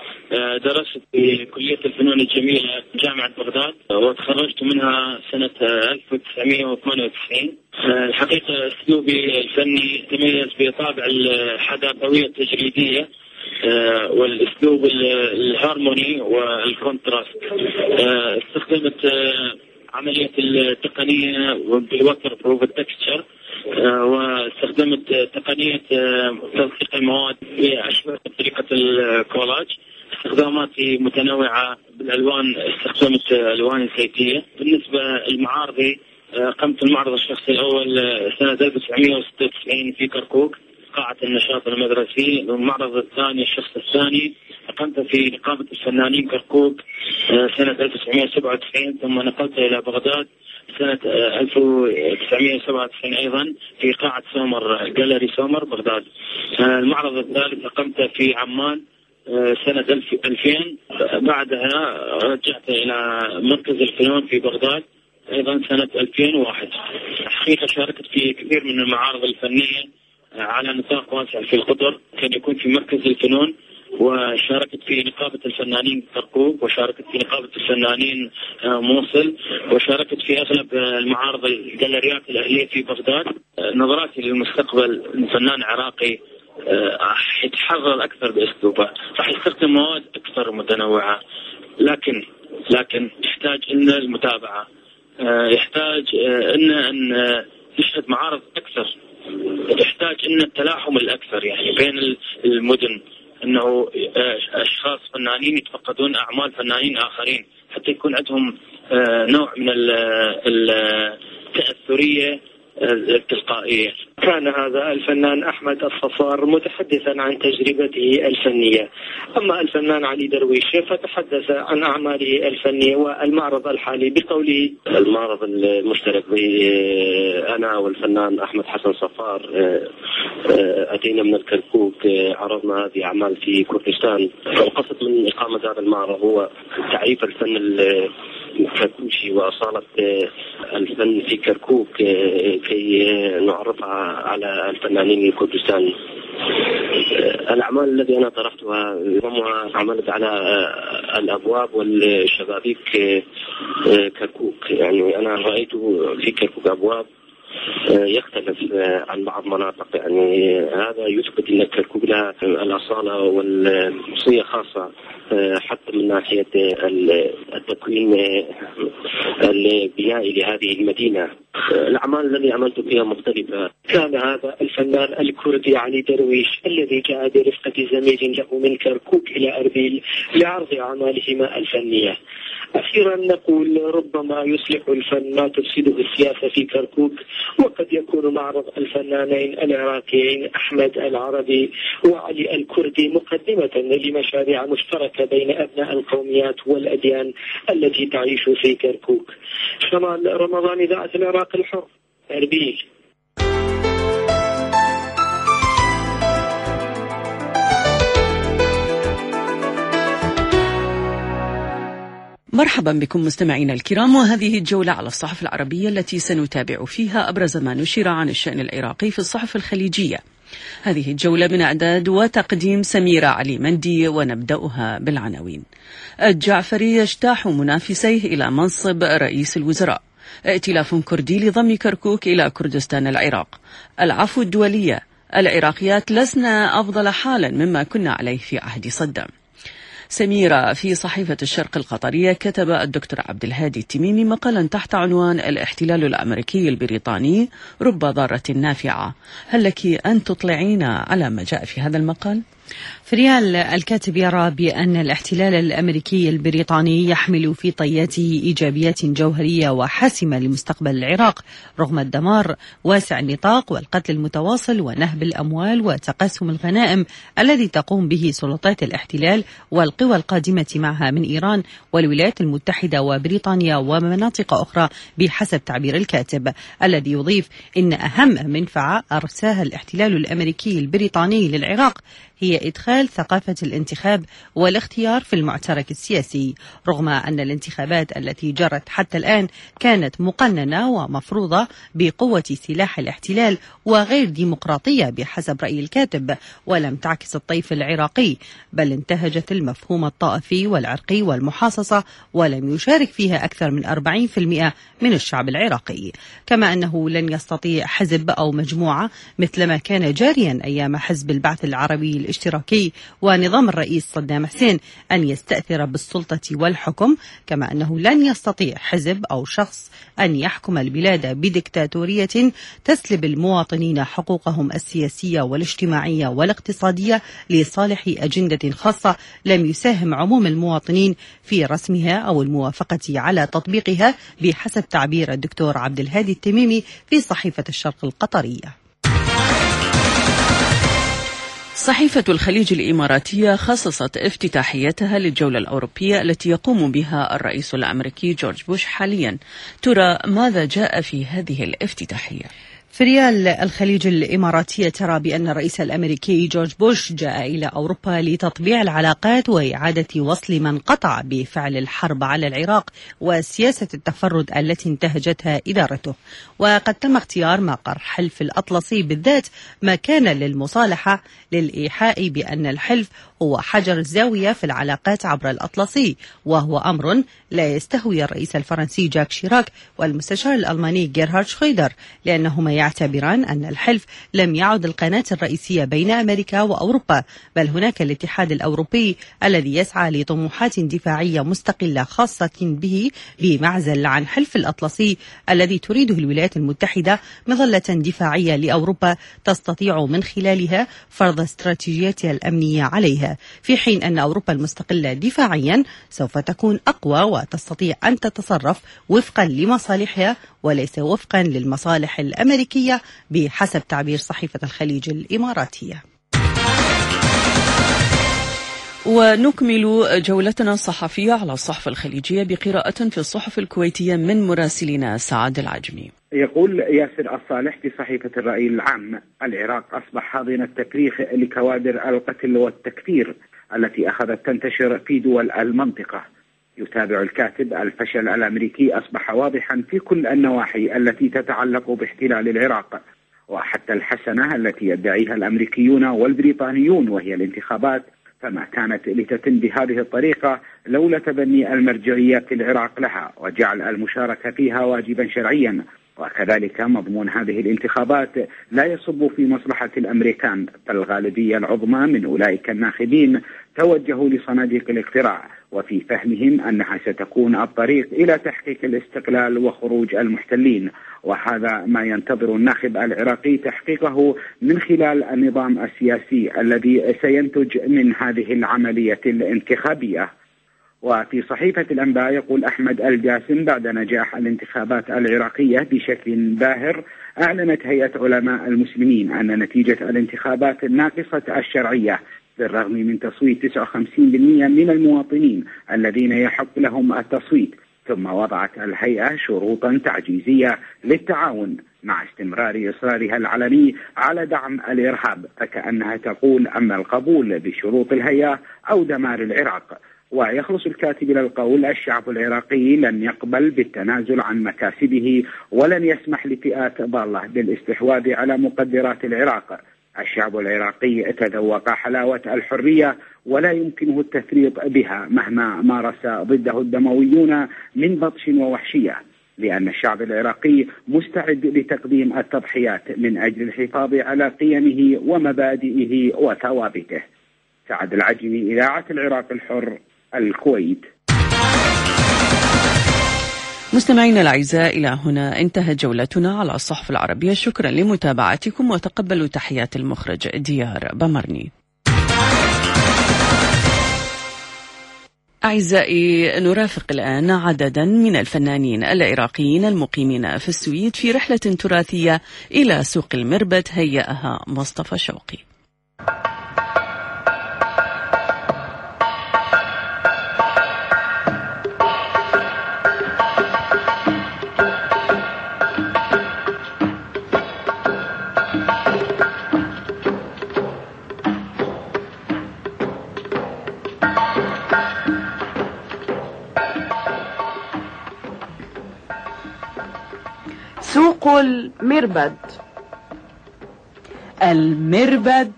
درست في كلية الفنون الجميلة جامعة بغداد وتخرجت منها سنة ألف وتسعمئة وثمانية وتسعين. الحقيقة أسلوبي الفني تميز بطابع الحداثوية التجريدية والأسلوب الهارموني والكونتراست. استخدمت عملية التقنية بالوتر بروف التكستشر، واستخدمت تقنية تنسيق المواد بأشبه طريقة الكولاج. استخداماتي متنوعة بالألوان، استخدمت ألوان زيتية. بالنسبة للمعارضي، قمت المعرض الشخصي الأول سنة ألف وتسعمئة وستة وتسعين في كركوك قاعة النشاط المدرسي. المعرض الثاني الشخص الثاني قمت في نقابة الفنانين كركوك سنة ألف وتسعمئة وسبعة وتسعين، ثم نقلت إلى بغداد سنة ألف وتسعمئة وسبعة وتسعين أيضا في قاعة سومر، جاليري سومر بغداد. المعرض الثالث قمت في عمان سنة ألفين، بعدها رجعت إلى مركز الفنون في بغداد أيضا سنة ألفين وواحد. حقيقة شاركت في كثير من المعارض الفنية على نطاق واسع في القطر، كان يكون في مركز الفنون، وشاركت في نقابة الفنانين كركوك، وشاركت في نقابة الفنانين موصل، وشاركت في أغلب المعارض الجاليريات الأهلية في بغداد. نظراتي للمستقبل فنان عراقي راح يتحرر أكثر بأسلوبه، راح يستخدم مواد أكثر متنوعة، لكن لكن يحتاج إن المتابعة، يحتاج إن أن نشهد معارض أكثر، يحتاج إن التلاحم الأكثر يعني بين المدن. أنه أشخاص فنانين يتفقدون أعمال فنانين آخرين حتى يكون عندهم نوع من التأثرية التلقائية. كان هذا الفنان أحمد الصفار متحدثا عن تجربته الفنية. أما الفنان علي درويش فتحدث عن أعماله الفنية والمعرض الحالي بقوله: المعرض المشترك بي أنا والفنان أحمد حسن صفار أتينا من الكركوك، عرضنا هذه أعمال في كردستان. القصد من إقامة هذا المعرض هو تعريف الفن الكركوكي وأصالة الفن في كركوك كي نعرفها على الفنانين الكردستان. الأعمال التي أنا طرحتها معظمها عملت على الأبواب والشبابيك كركوك. يعني أنا رأيت في كركوك أبواب يختلف عن بعض مناطق، يعني هذا يثبت أن كركوك لها الأصالة والخصوصية خاصة حتى من ناحية التكوين البنائي لهذه المدينة. الأعمال التي عملت فيها مختلفة. كان هذا الفنان الكردي علي درويش الذي جاء برفقة زميل له من كركوك إلى أربيل لعرض أعمالهما الفنية. أخيرا نقول: ربما يصلح الفن ما تفسده السياسة في كركوك، وقد يكون معرض الفنانين العراقيين أحمد العربي وعلي الكردي مقدمة لمشاريع مشتركة بين أبناء القوميات والأديان التي تعيش في كركوك. شمال رمضان، إذاعة العراق الحر، أربيل. مرحبا بكم مستمعينا الكرام، وهذه الجولة على الصحف العربية التي سنتابع فيها أبرز ما نشر عن الشأن العراقي في الصحف الخليجية. هذه الجولة من إعداد وتقديم سميرة علي مندي، ونبدأها بالعناوين. الجعفري يجتاح منافسيه إلى منصب رئيس الوزراء. ائتلاف كردي لضم كركوك إلى كردستان العراق. العفو الدولية. العراقيات لسنا أفضل حالا مما كنا عليه في عهد صدام. سميرة في صحيفة الشرق القطرية كتب الدكتور عبد الهادي التميمي مقالا تحت عنوان: الاحتلال الأمريكي البريطاني رب ضارة نافعة. هل لك أن تطلعينا على ما جاء في هذا المقال؟ فريال، الكاتب يرى بأن الاحتلال الأمريكي البريطاني يحمل في طياته إيجابيات جوهرية وحاسمة لمستقبل العراق رغم الدمار واسع النطاق والقتل المتواصل ونهب الأموال وتقاسم الغنائم الذي تقوم به سلطات الاحتلال والقوى القادمة معها من إيران والولايات المتحدة وبريطانيا ومناطق أخرى بحسب تعبير الكاتب، الذي يضيف إن أهم منفعة أرساها الاحتلال الأمريكي البريطاني للعراق هي إدخال ثقافة الانتخاب والاختيار في المعترك السياسي، رغم أن الانتخابات التي جرت حتى الآن كانت مقننة ومفروضة بقوة سلاح الاحتلال وغير ديمقراطية بحسب رأي الكاتب، ولم تعكس الطيف العراقي، بل انتهجت المفهوم الطائفي والعرقي والمحاصصة، ولم يشارك فيها أكثر من أربعين بالمئة من الشعب العراقي. كما أنه لن يستطيع حزب أو مجموعة مثلما كان جاريا أيام حزب البعث العربي الاشتراكي ونظام الرئيس صدام حسين أن يستأثر بالسلطة والحكم، كما أنه لن يستطيع حزب أو شخص أن يحكم البلاد بديكتاتورية تسلب المواطنين حقوقهم السياسية والاجتماعية والاقتصادية لصالح أجندة خاصة لم يساهم عموم المواطنين في رسمها أو الموافقة على تطبيقها بحسب تعبير الدكتور عبد الهادي التميمي في صحيفة الشرق القطرية. صحيفة الخليج الإماراتية خصصت افتتاحيتها للجولة الأوروبية التي يقوم بها الرئيس الأمريكي جورج بوش حاليا. ترى ماذا جاء في هذه الافتتاحية؟ فريال، الخليج الإماراتية ترى بأن الرئيس الأمريكي جورج بوش جاء إلى أوروبا لتطبيع العلاقات وإعادة وصل من قطع بفعل الحرب على العراق وسياسة التفرد التي انتهجتها إدارته. وقد تم اختيار مقر حلف الأطلسي بالذات مكانا للمصالحة للإيحاء بأن الحلف هو حجر الزاوية في العلاقات عبر الأطلسي، وهو أمر لا يستهوي الرئيس الفرنسي جاك شيراك والمستشار الألماني جيرهارد شرويدر، لأنهما يعتبران أن الحلف لم يعد القناة الرئيسية بين أمريكا وأوروبا، بل هناك الاتحاد الأوروبي الذي يسعى لطموحات دفاعية مستقلة خاصة به بمعزل عن حلف الأطلسي الذي تريده الولايات المتحدة مظلة دفاعية لأوروبا تستطيع من خلالها فرض استراتيجيتها الأمنية عليها، في حين أن أوروبا المستقلة دفاعيا سوف تكون أقوى وتستطيع أن تتصرف وفقا لمصالحها وليس وفقا للمصالح الأمريكية بحسب تعبير صحيفة الخليج الإماراتية. ونكمل جولتنا الصحفية على الصحف الخليجية بقراءة في الصحف الكويتية من مراسلنا سعد العجمي. يقول ياسر الصالح في صحيفة الرأي العام: العراق أصبح حاضن التفريخ لكوادر القتل والتكفير التي أخذت تنتشر في دول المنطقة. يتابع الكاتب: الفشل الأمريكي أصبح واضحا في كل النواحي التي تتعلق باحتلال العراق، وحتى الحسنة التي يدعيها الأمريكيون والبريطانيون وهي الانتخابات فما كانت لتتم بهذه الطريقة لولا تبني المرجعية في العراق لها وجعل المشاركة فيها واجبا شرعيا. وكذلك مضمون هذه الانتخابات لا يصب في مصلحة الأمريكان، فالغالبية العظمى من أولئك الناخبين توجهوا لصناديق الاقتراع وفي فهمهم أنها ستكون الطريق إلى تحقيق الاستقلال وخروج المحتلين، وهذا ما ينتظر الناخب العراقي تحقيقه من خلال النظام السياسي الذي سينتج من هذه العملية الانتخابية. وفي صحيفة الأنباء يقول أحمد الجاسم: بعد نجاح الانتخابات العراقية بشكل باهر، أعلنت هيئة علماء المسلمين أن نتيجة الانتخابات ناقصة الشرعية بالرغم من تصويت تسعة وخمسين بالمئة من المواطنين الذين يحق لهم التصويت. ثم وضعت الهيئة شروطا تعجيزية للتعاون مع استمرار إصرارها العلني على دعم الإرهاب، فكأنها تقول: أما القبول بشروط الهيئة أو دمار العراق. ويخلص الكاتب إلى القول: الشعب العراقي لن يقبل بالتنازل عن مكاسبه ولن يسمح لفئات ضالة بالاستحواذ على مقدرات العراق. الشعب العراقي تذوق حلاوة الحرية ولا يمكنه التفريط بها مهما مارس ضده الدمويون من بطش ووحشية، لأن الشعب العراقي مستعد لتقديم التضحيات من أجل الحفاظ على قيمه ومبادئه وثوابته. سعد العجمي، إذاعة العراق الحر، الكويت. مستمعينا الأعزاء، إلى هنا انتهت جولتنا على الصحف العربية. شكرا لمتابعتكم وتقبلوا تحيات المخرج ديار بمرني. أعزائي، نرافق الآن عددا من الفنانين العراقيين المقيمين في السويد في رحلة تراثية إلى سوق المربد هيأها مصطفى شوقي. سوق المربد. المربد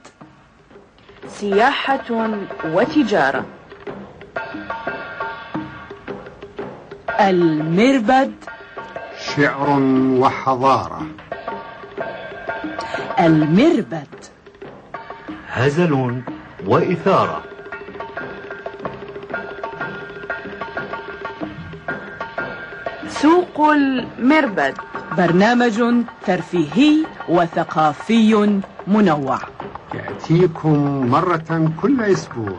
سياحة وتجارة. المربد شعر وحضارة. المربد هزل وإثارة. سوق المربد برنامج ترفيهي وثقافي منوع يأتيكم مرة كل أسبوع.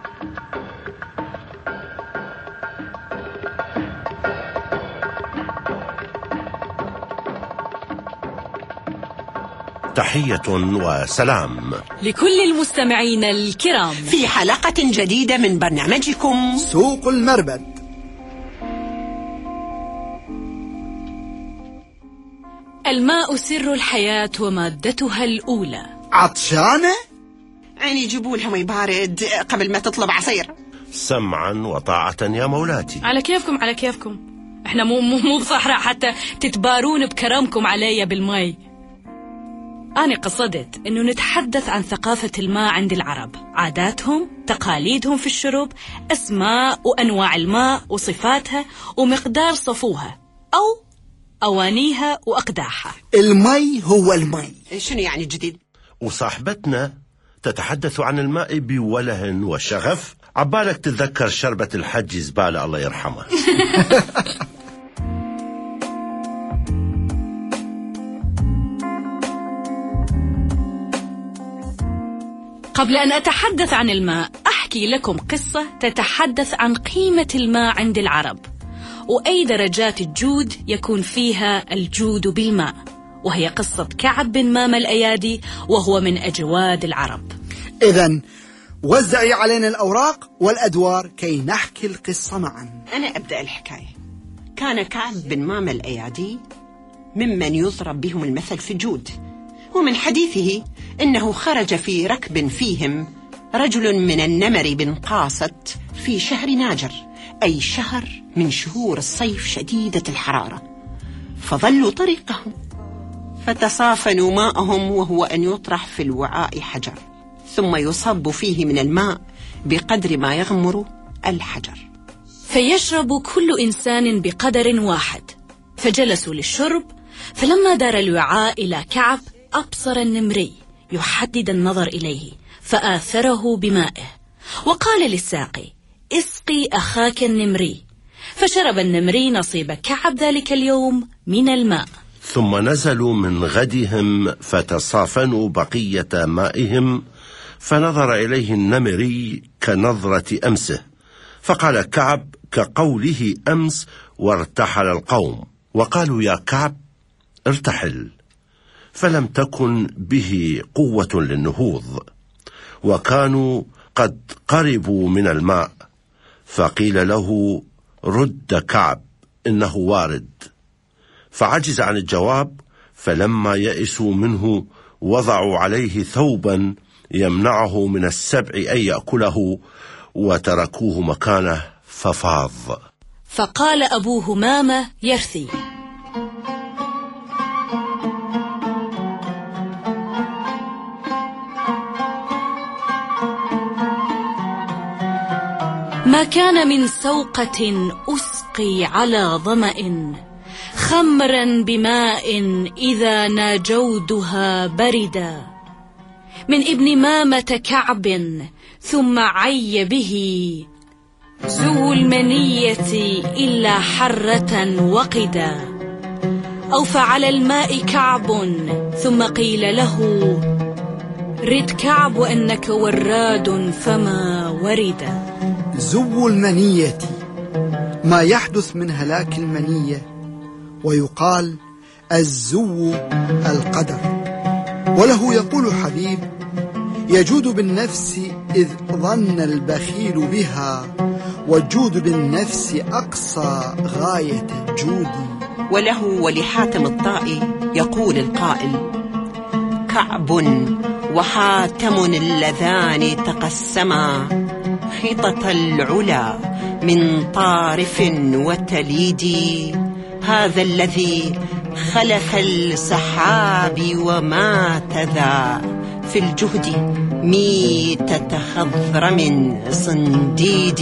تحية وسلام لكل المستمعين الكرام في حلقة جديدة من برنامجكم سوق المربد. الماء سر الحياة ومادتها الأولى. عطشانة؟ عيني يجيبوا لها مي بارد قبل ما تطلب عصير. سمعا وطاعة يا مولاتي. على كيفكم على كيفكم، احنا مو مو مو بصحراء حتى تتبارون بكرمكم علي بالمي. أنا قصدت إنه نتحدث عن ثقافة الماء عند العرب، عاداتهم، تقاليدهم في الشرب، أسماء وأنواع الماء وصفاتها ومقدار صفوها، أو أوانيها وأقداحها. المي هو المي. شنو يعني جديد؟ وصاحبتنا تتحدث عن الماء بوله وشغف. عبالك تتذكر شربة الحج زبالة الله يرحمه. قبل أن أتحدث عن الماء أحكي لكم قصة تتحدث عن قيمة الماء عند العرب، وأي درجات الجود يكون فيها الجود بالماء، وهي قصة كعب بن مامة الأيادي، وهو من أجواد العرب. إذن وزعي علينا الأوراق والأدوار كي نحكي القصة معا. أنا أبدأ الحكاية. كان كعب بن مامة الأيادي ممن يضرب بهم المثل في الجود، ومن حديثه إنه خرج في ركب فيهم رجل من النمر بن قاصة في شهر ناجر، أي شهر من شهور الصيف شديدة الحرارة، فظلوا طريقهم فتصافنوا ماءهم، وهو أن يطرح في الوعاء حجر ثم يصب فيه من الماء بقدر ما يغمر الحجر، فيشرب كل إنسان بقدر واحد. فجلسوا للشرب، فلما دار الوعاء إلى كعب أبصر النمري يحدد النظر إليه، فآثره بمائه وقال للساقي: اسقي أخاك النمري. فشرب النمري نصيب كعب ذلك اليوم من الماء. ثم نزلوا من غدهم فتصافنوا بقية مائهم، فنظر إليه النمري كنظرة أمسه، فقال كعب كقوله أمس، وارتحل القوم وقالوا: يا كعب ارتحل. فلم تكن به قوة للنهوض، وكانوا قد قربوا من الماء، فقيل له: رد كعب إنه وارد. فعجز عن الجواب، فلما يئسوا منه وضعوا عليه ثوبا يمنعه من السبع أن يأكله، وتركوه مكانه ففاض. فقال أبو همامة يرثي: ما كان من سوقة أسقي على ظمأ، خمرا بماء إذا ناجودها بردا، من ابن مامة كعب ثم عي به، ذو المنية إلا حرة وقدا. أوفى على الماء كعب ثم قيل له: رد كعب أنك وراد فما وردا. زو المنية ما يحدث من هلاك المنية، ويقال الزو القدر. وله يقول حبيب: يجود بالنفس إذ ظن البخيل بها، والجود بالنفس أقصى غاية الجود. وله ولحاتم الطائي يقول القائل: كعب وحاتم اللذان تقسما، خطة العلا من طارف وتليد، هذا الذي خلق السحاب وما تذا، في الجهد ميتة خضرم صنديد،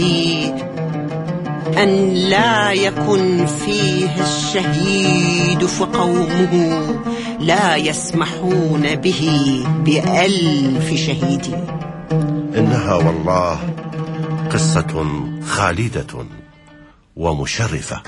أن لا يكن فيه الشهيد فقومه لا يسمحون به بألف شهيد. إنها والله قصة خالدة ومشرفة.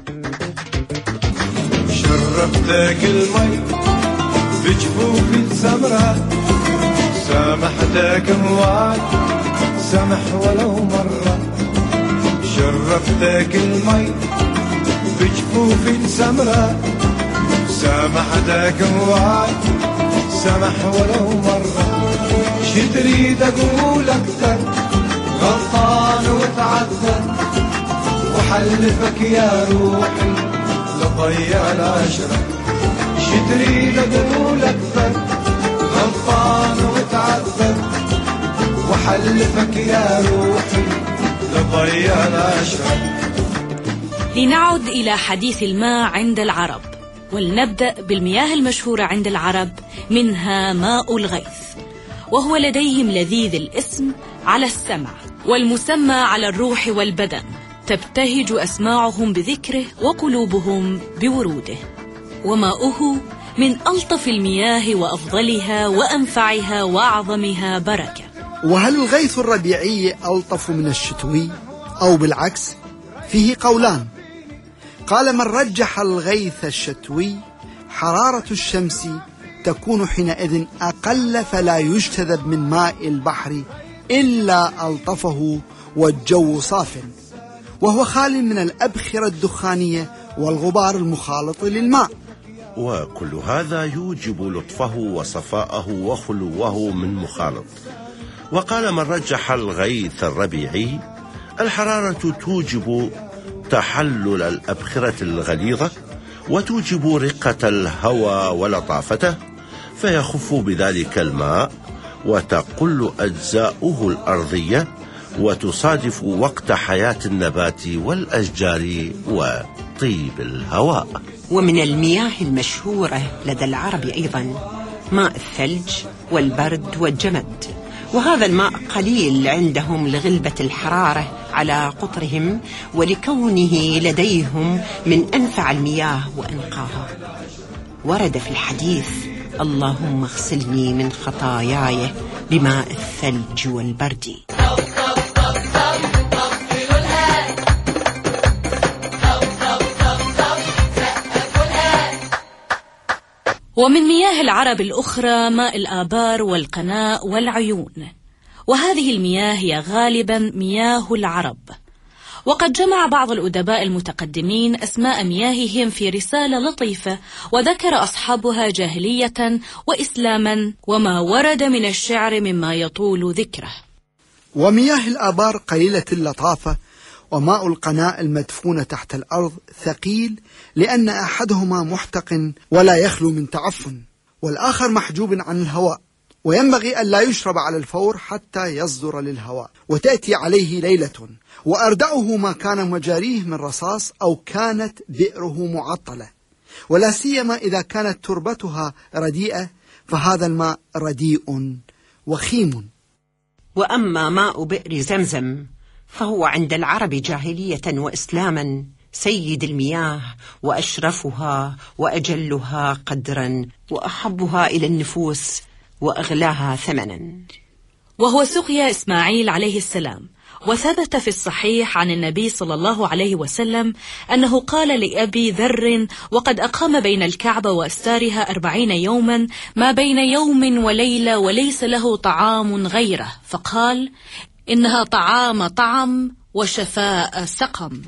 شربتك المي بجفوف السمرة، سامحتك مواج سمح ولو مرة. شربتك المي بجفوف السمرة، سامحتك مواج سمح ولو مرة. شي تريد أقول أكثر، غلطان وتعذر، وحلفك يا روحي لضيع العشرة. شي تريد أقول أكثر، غلطان وتعذر، وحلفك يا روحي لضيع العشرة. لنعد إلى حديث الماء عند العرب، ولنبدأ بالمياه المشهورة عند العرب، منها ماء الغيث، وهو لديهم لذيذ الاسم على السمع، والمسمى على الروح والبدن، تبتهج أسماعهم بذكره وقلوبهم بوروده. وماؤه من ألطف المياه وأفضلها وأنفعها وأعظمها بركة. وهل الغيث الربيعي ألطف من الشتوي أو بالعكس؟ فيه قولان. قال من رجح الغيث الشتوي حرارة الشمس تكون حينئذ أقل فلا يجتذب من ماء البحر إلا ألطفه والجو صاف، وهو خال من الأبخرة الدخانية والغبار المخالط للماء. وكل هذا يوجب لطفه وصفاءه وخلوه من مخالط. وقال من رجح الغيث الربيعي الحرارة توجب تحلل الأبخرة الغليظة وتوجب رقة الهواء ولطافته، فيخف بذلك الماء وتقل أجزاؤه الأرضية وتصادف وقت حياة النبات والأشجار وطيب الهواء. ومن المياه المشهورة لدى العرب أيضا ماء الثلج والبرد والجمد، وهذا الماء قليل عندهم لغلبة الحرارة على قطرهم ولكونه لديهم من أنفع المياه وأنقاها. ورد في الحديث اللهم اغسلني من خطاياي بماء الثلج والبرد. ومن مياه العرب الأخرى ماء الآبار والقناء والعيون، وهذه المياه هي غالبا مياه العرب. وقد جمع بعض الأدباء المتقدمين أسماء مياههم في رسالة لطيفة، وذكر أصحابها جاهلية وإسلاما وما ورد من الشعر مما يطول ذكره. ومياه الآبار قليلة اللطافة، وماء القناء المدفون تحت الأرض ثقيل لأن أحدهما محتق ولا يخلو من تعفن، والآخر محجوب عن الهواء، وينبغي أن لا يشرب على الفور حتى يصدر للهواء، وتأتي عليه ليلة وأردأه ما كان مجاريه من رصاص أو كانت بئره معطلة، ولا سيما إذا كانت تربتها رديئة، فهذا الماء رديء وخيم. وأما ماء بئر زمزم فهو عند العرب جاهلية وإسلاما سيد المياه وأشرفها وأجلها قدرا وأحبها إلى النفوس وأغلاها ثمنا، وهو سقيا إسماعيل عليه السلام. وثبت في الصحيح عن النبي صلى الله عليه وسلم أنه قال لأبي ذر وقد أقام بين الكعبة وأستارها أربعين يوما ما بين يوم وليلة وليس له طعام غيره، فقال إنها طعام طعم وشفاء سقم.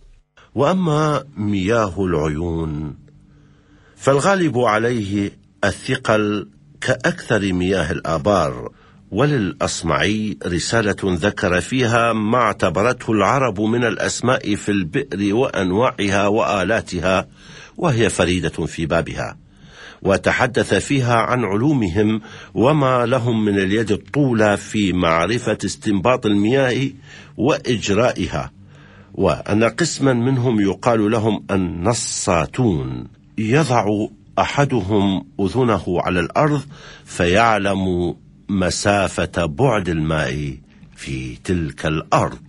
وأما مياه العيون فالغالب عليه الثقل كأكثر مياه الآبار. وللأصمعي رسالة ذكر فيها ما اعتبرته العرب من الأسماء في البئر وأنواعها وآلاتها، وهي فريدة في بابها، وتحدث فيها عن علومهم وما لهم من اليد الطولى في معرفة استنباط المياه وإجرائها، وأن قسما منهم يقال لهم النصاتون، يضع أحدهم أذنه على الأرض فيعلم مسافة بعد الماء في تلك الأرض.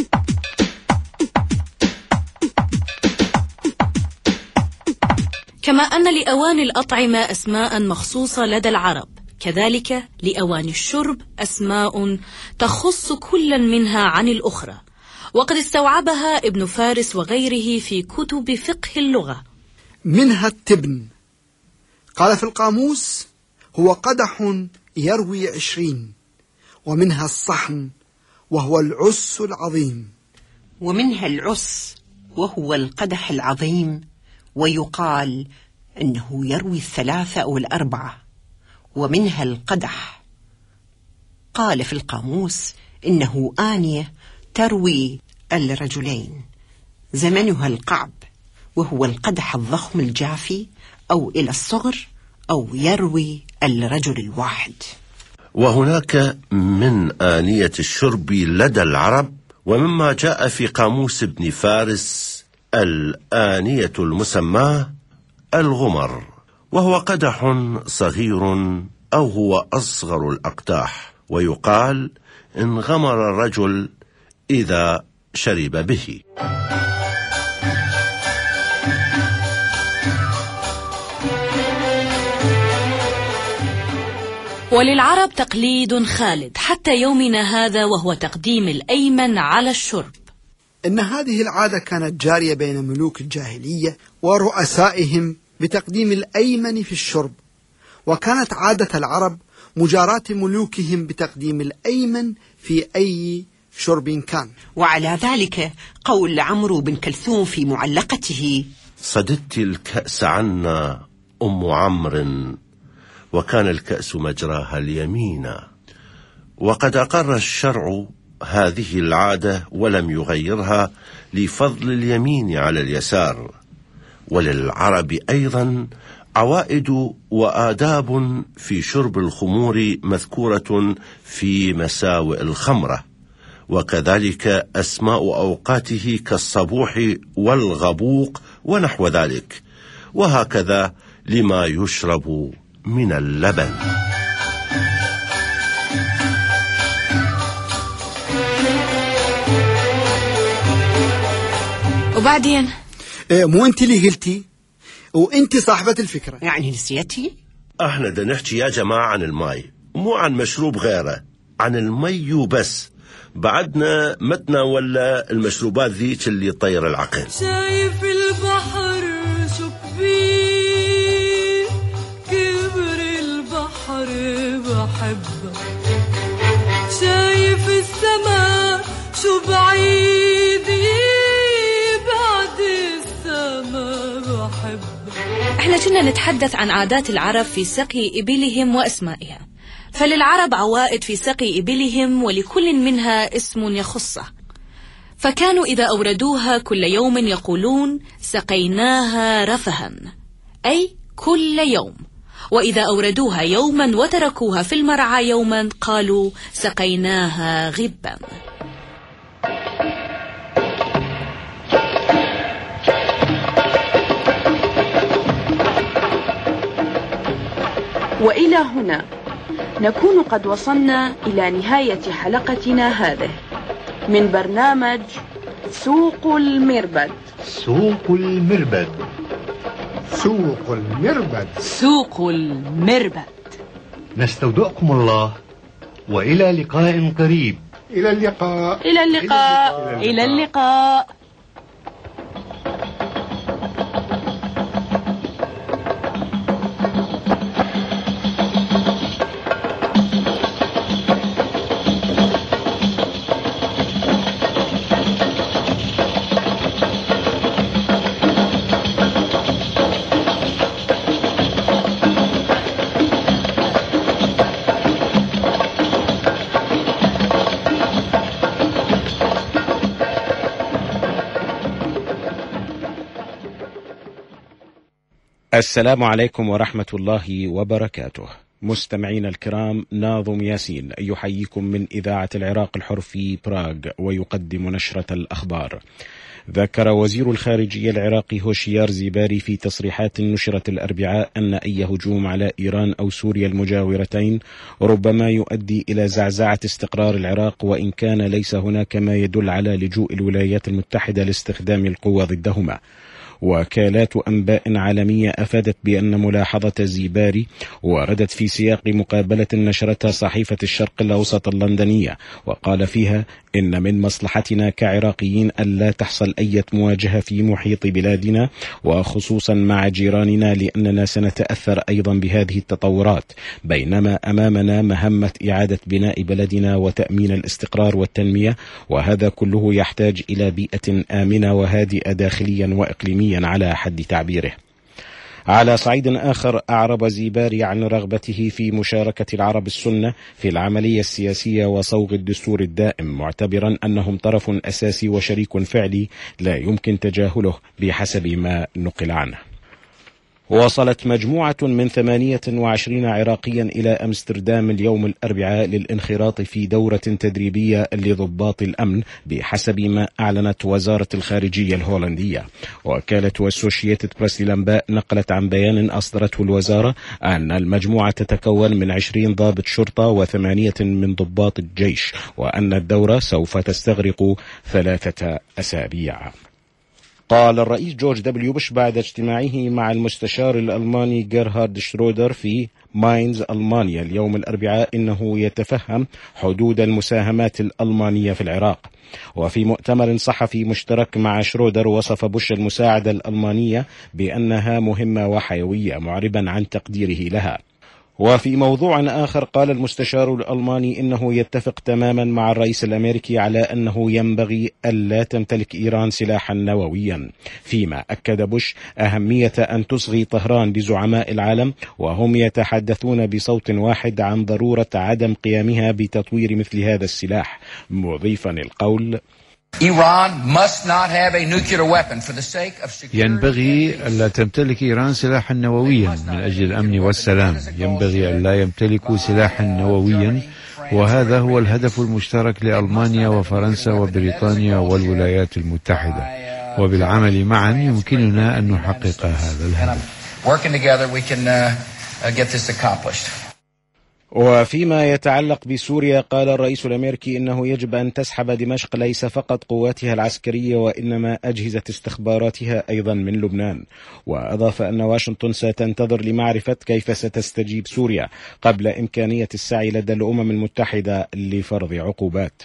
كما أن لأواني الأطعمة أسماء مخصوصة لدى العرب، كذلك لأواني الشرب أسماء تخص كل منها عن الأخرى، وقد استوعبها ابن فارس وغيره في كتب فقه اللغة. منها التبن، قال في القاموس هو قدح يروي عشرين. ومنها الصحن وهو العس العظيم. ومنها العس وهو القدح العظيم، ويقال إنه يروي الثلاثة أو الأربعة. ومنها القدح، قال في القاموس إنه آنية تروي الرجلين. زمنها القعب وهو القدح الضخم الجافي أو إلى الصغر، أو يروي الرجل الواحد. وهناك من آنية الشرب لدى العرب، ومما جاء في قاموس ابن فارس الآنية المسماة الغمر، وهو قدح صغير أو هو أصغر الأقداح، ويقال إن غمر الرجل إذا شرب به. وللعرب تقليد خالد حتى يومنا هذا، وهو تقديم الأيمن على الشرب. إن هذه العادة كانت جارية بين ملوك الجاهلية ورؤسائهم بتقديم الأيمن في الشرب، وكانت عادة العرب مجاراة ملوكهم بتقديم الأيمن في أي شرب كان. وعلى ذلك قول عمرو بن كلثوم في معلقته: صددت الكأس عنا أم عمرو، وكان الكأس مجراها اليمين. وقد أقر الشرع هذه العادة ولم يغيرها لفضل اليمين على اليسار. وللعرب أيضا عوائد وآداب في شرب الخمور مذكورة في مساوئ الخمرة، وكذلك أسماء أوقاته كالصبوح والغبوق ونحو ذلك، وهكذا لما يشرب من اللبن. وبعدين إيه مو انت اللي قلتي وانت صاحبة الفكرة؟ يعني نسيتي؟ احنا دا نحكي يا جماعة عن الماء، مو عن مشروب غيره، عن المي وبس. بعدنا متنا ولا المشروبات ذيك اللي طير العقل. شايف البحر شو كبير، كبر البحر بحبه، شايف السماء شو بعيد، بعد السماء بحبه. احنا كنا نتحدث عن عادات العرب في سقي إبلهم وأسمائها، فللعرب عوائد في سقي إبلهم ولكل منها اسم يخصه، فكانوا إذا أوردوها كل يوم يقولون سقيناها رفها، أي كل يوم. وإذا أوردوها يوما وتركوها في المرعى يوما قالوا سقيناها غبا. وإلى هنا نكون قد وصلنا إلى نهاية حلقتنا هذه من برنامج سوق المربد. سوق المربد، سوق المربد، سوق المربد. نستودعكم الله وإلى لقاء قريب. إلى اللقاء. إلى اللقاء. إلى اللقاء. السلام عليكم ورحمة الله وبركاته. مستمعين الكرام، ناظم ياسين يحييكم من إذاعة العراق الحر في براغ ويقدم نشرة الأخبار. ذكر وزير الخارجية العراقي هوشيار زيباري في تصريحات نشرت الأربعاء أن أي هجوم على إيران أو سوريا المجاورتين ربما يؤدي إلى زعزعة استقرار العراق، وإن كان ليس هناك ما يدل على لجوء الولايات المتحدة لاستخدام القوة ضدهما. وكالات أنباء عالمية أفادت بأن ملاحظة زيباري وردت في سياق مقابلة نشرتها صحيفة الشرق الأوسط اللندنية، وقال فيها إن من مصلحتنا كعراقيين ألا تحصل أي مواجهة في محيط بلادنا وخصوصا مع جيراننا، لأننا سنتأثر أيضا بهذه التطورات، بينما أمامنا مهمة إعادة بناء بلدنا وتأمين الاستقرار والتنمية، وهذا كله يحتاج إلى بيئة آمنة وهادئة داخليا وإقليميا على حد تعبيره. على صعيد آخر، أعرب زيباري عن رغبته في مشاركة العرب السنة في العملية السياسية وصوغ الدستور الدائم، معتبرا أنهم طرف أساسي وشريك فعلي لا يمكن تجاهله بحسب ما نقل عنه. وصلت مجموعة من ثمانية وعشرين عراقيا إلى أمستردام اليوم الأربعاء للانخراط في دورة تدريبية لضباط الأمن بحسب ما أعلنت وزارة الخارجية الهولندية. وكالة أسوشيتد بريس للأنباء نقلت عن بيان أصدرته الوزارة أن المجموعة تتكون من عشرين ضابط شرطة وثمانية من ضباط الجيش، وأن الدورة سوف تستغرق ثلاثة أسابيع. قال الرئيس جورج دبليو بوش بعد اجتماعه مع المستشار الألماني جيرهارد شرودر في ماينز ألمانيا اليوم الأربعاء إنه يتفهم حدود المساهمات الألمانية في العراق. وفي مؤتمر صحفي مشترك مع شرودر وصف بوش المساعدة الألمانية بأنها مهمة وحيوية معربا عن تقديره لها. وفي موضوع آخر قال المستشار الألماني إنه يتفق تماما مع الرئيس الأمريكي على أنه ينبغي ألا تمتلك إيران سلاحا نوويا، فيما أكد بوش أهمية أن تصغي طهران لزعماء العالم وهم يتحدثون بصوت واحد عن ضرورة عدم قيامها بتطوير مثل هذا السلاح، مضيفا القول: ينبغي ألا تمتلك إيران سلاحا نوويا من أجل الأمن والسلام، ينبغي ألا يمتلكوا سلاحا نوويا، وهذا هو الهدف المشترك لألمانيا وفرنسا وبريطانيا والولايات المتحدة، وبالعمل معا يمكننا أن نحقق هذا الهدف. وفيما يتعلق بسوريا قال الرئيس الأمريكي إنه يجب أن تسحب دمشق ليس فقط قواتها العسكرية وإنما أجهزة استخباراتها أيضا من لبنان. وأضاف أن واشنطن ستنتظر لمعرفة كيف ستستجيب سوريا قبل إمكانية السعي لدى الأمم المتحدة لفرض عقوبات.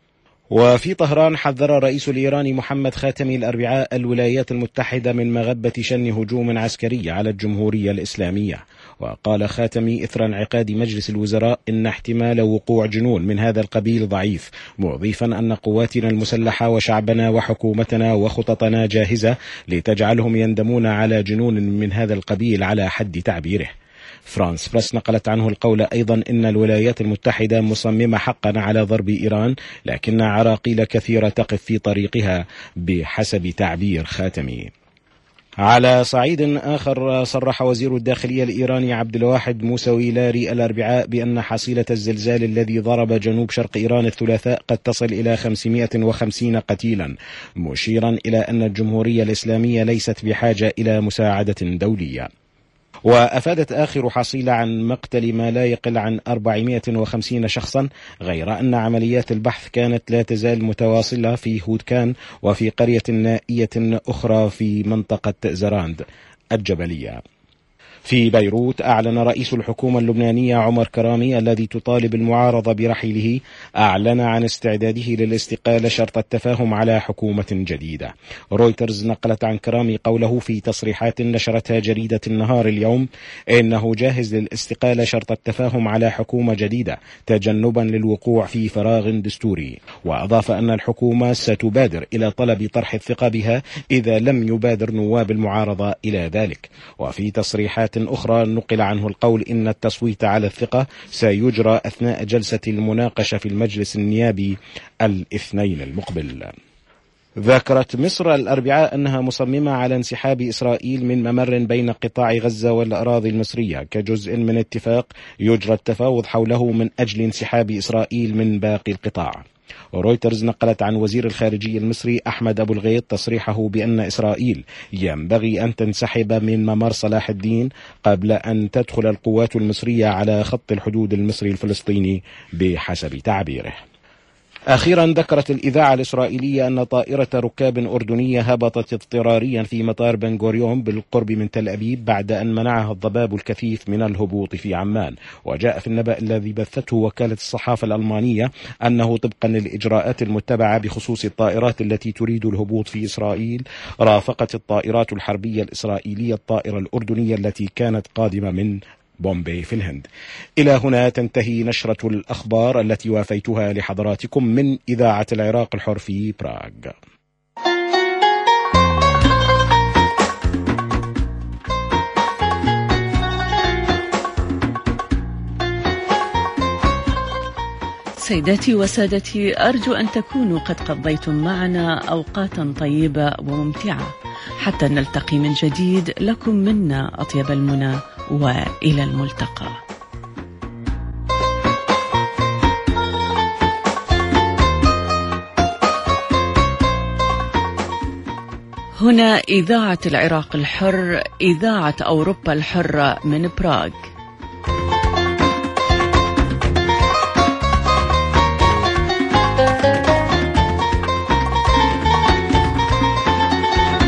وفي طهران حذر الرئيس الإيراني محمد خاتمي الأربعاء الولايات المتحدة من مغبة شن هجوم عسكري على الجمهورية الإسلامية. وقال خاتمي إثر انعقاد مجلس الوزراء إن احتمال وقوع جنون من هذا القبيل ضعيف، مضيفا أن قواتنا المسلحة وشعبنا وحكومتنا وخططنا جاهزة لتجعلهم يندمون على جنون من هذا القبيل على حد تعبيره. فرانس بريس نقلت عنه القول أيضا إن الولايات المتحدة مصممة حقا على ضرب إيران، لكن عراقيل كثيرة تقف في طريقها بحسب تعبير خاتمي. على صعيد آخر صرح وزير الداخلية الإيراني عبد الواحد موسوي لاري الأربعاء بأن حصيلة الزلزال الذي ضرب جنوب شرق إيران الثلاثاء قد تصل إلى خمسمائة وخمسين قتيلا، مشيرا إلى أن الجمهورية الإسلامية ليست بحاجة إلى مساعدة دولية. وأفادت آخر حصيلة عن مقتل ما لا يقل عن أربعمائة وخمسين شخصا، غير أن عمليات البحث كانت لا تزال متواصلة في هودكان وفي قرية نائية أخرى في منطقة زراند الجبلية. في بيروت أعلن رئيس الحكومة اللبنانية عمر كرامي الذي تطالب المعارضة برحيله أعلن عن استعداده للاستقالة شرط التفاهم على حكومة جديدة. رويترز نقلت عن كرامي قوله في تصريحات نشرتها جريدة النهار اليوم إنه جاهز للاستقالة شرط التفاهم على حكومة جديدة تجنبا للوقوع في فراغ دستوري. وأضاف أن الحكومة ستبادر إلى طلب طرح الثقة بها إذا لم يبادر نواب المعارضة إلى ذلك. وفي تصريحات أخرى نقل عنه القول إن التصويت على الثقة سيجرى أثناء جلسة المناقشة في المجلس النيابي الاثنين المقبل. ذكرت مصر الأربعاء أنها مصممة على انسحاب إسرائيل من ممر بين قطاع غزة والأراضي المصرية كجزء من اتفاق يجرى التفاوض حوله من أجل انسحاب إسرائيل من باقي القطاع. رويترز نقلت عن وزير الخارجية المصري أحمد أبو الغيط تصريحه بأن إسرائيل ينبغي أن تنسحب من ممر صلاح الدين قبل أن تدخل القوات المصرية على خط الحدود المصري الفلسطيني بحسب تعبيره. أخيرا ذكرت الإذاعة الإسرائيلية أن طائرة ركاب أردنية هبطت اضطراريا في مطار بن غوريون بالقرب من تل أبيب بعد أن منعها الضباب الكثيف من الهبوط في عمان. وجاء في النبأ الذي بثته وكالة الصحافة الألمانية أنه طبقا للإجراءات المتبعة بخصوص الطائرات التي تريد الهبوط في إسرائيل، رافقت الطائرات الحربية الإسرائيلية الطائرة الأردنية التي كانت قادمة من بومبي في الهند. إلى هنا تنتهي نشرة الأخبار التي وافيتها لحضراتكم من إذاعة العراق الحر في براغ. سيداتي وسادتي، أرجو أن تكونوا قد قضيتم معنا أوقاتا طيبة وممتعة حتى نلتقي من جديد. لكم منا أطيب المنى وإلى الملتقى. هنا إذاعة العراق الحر، إذاعة أوروبا الحرة من براغ.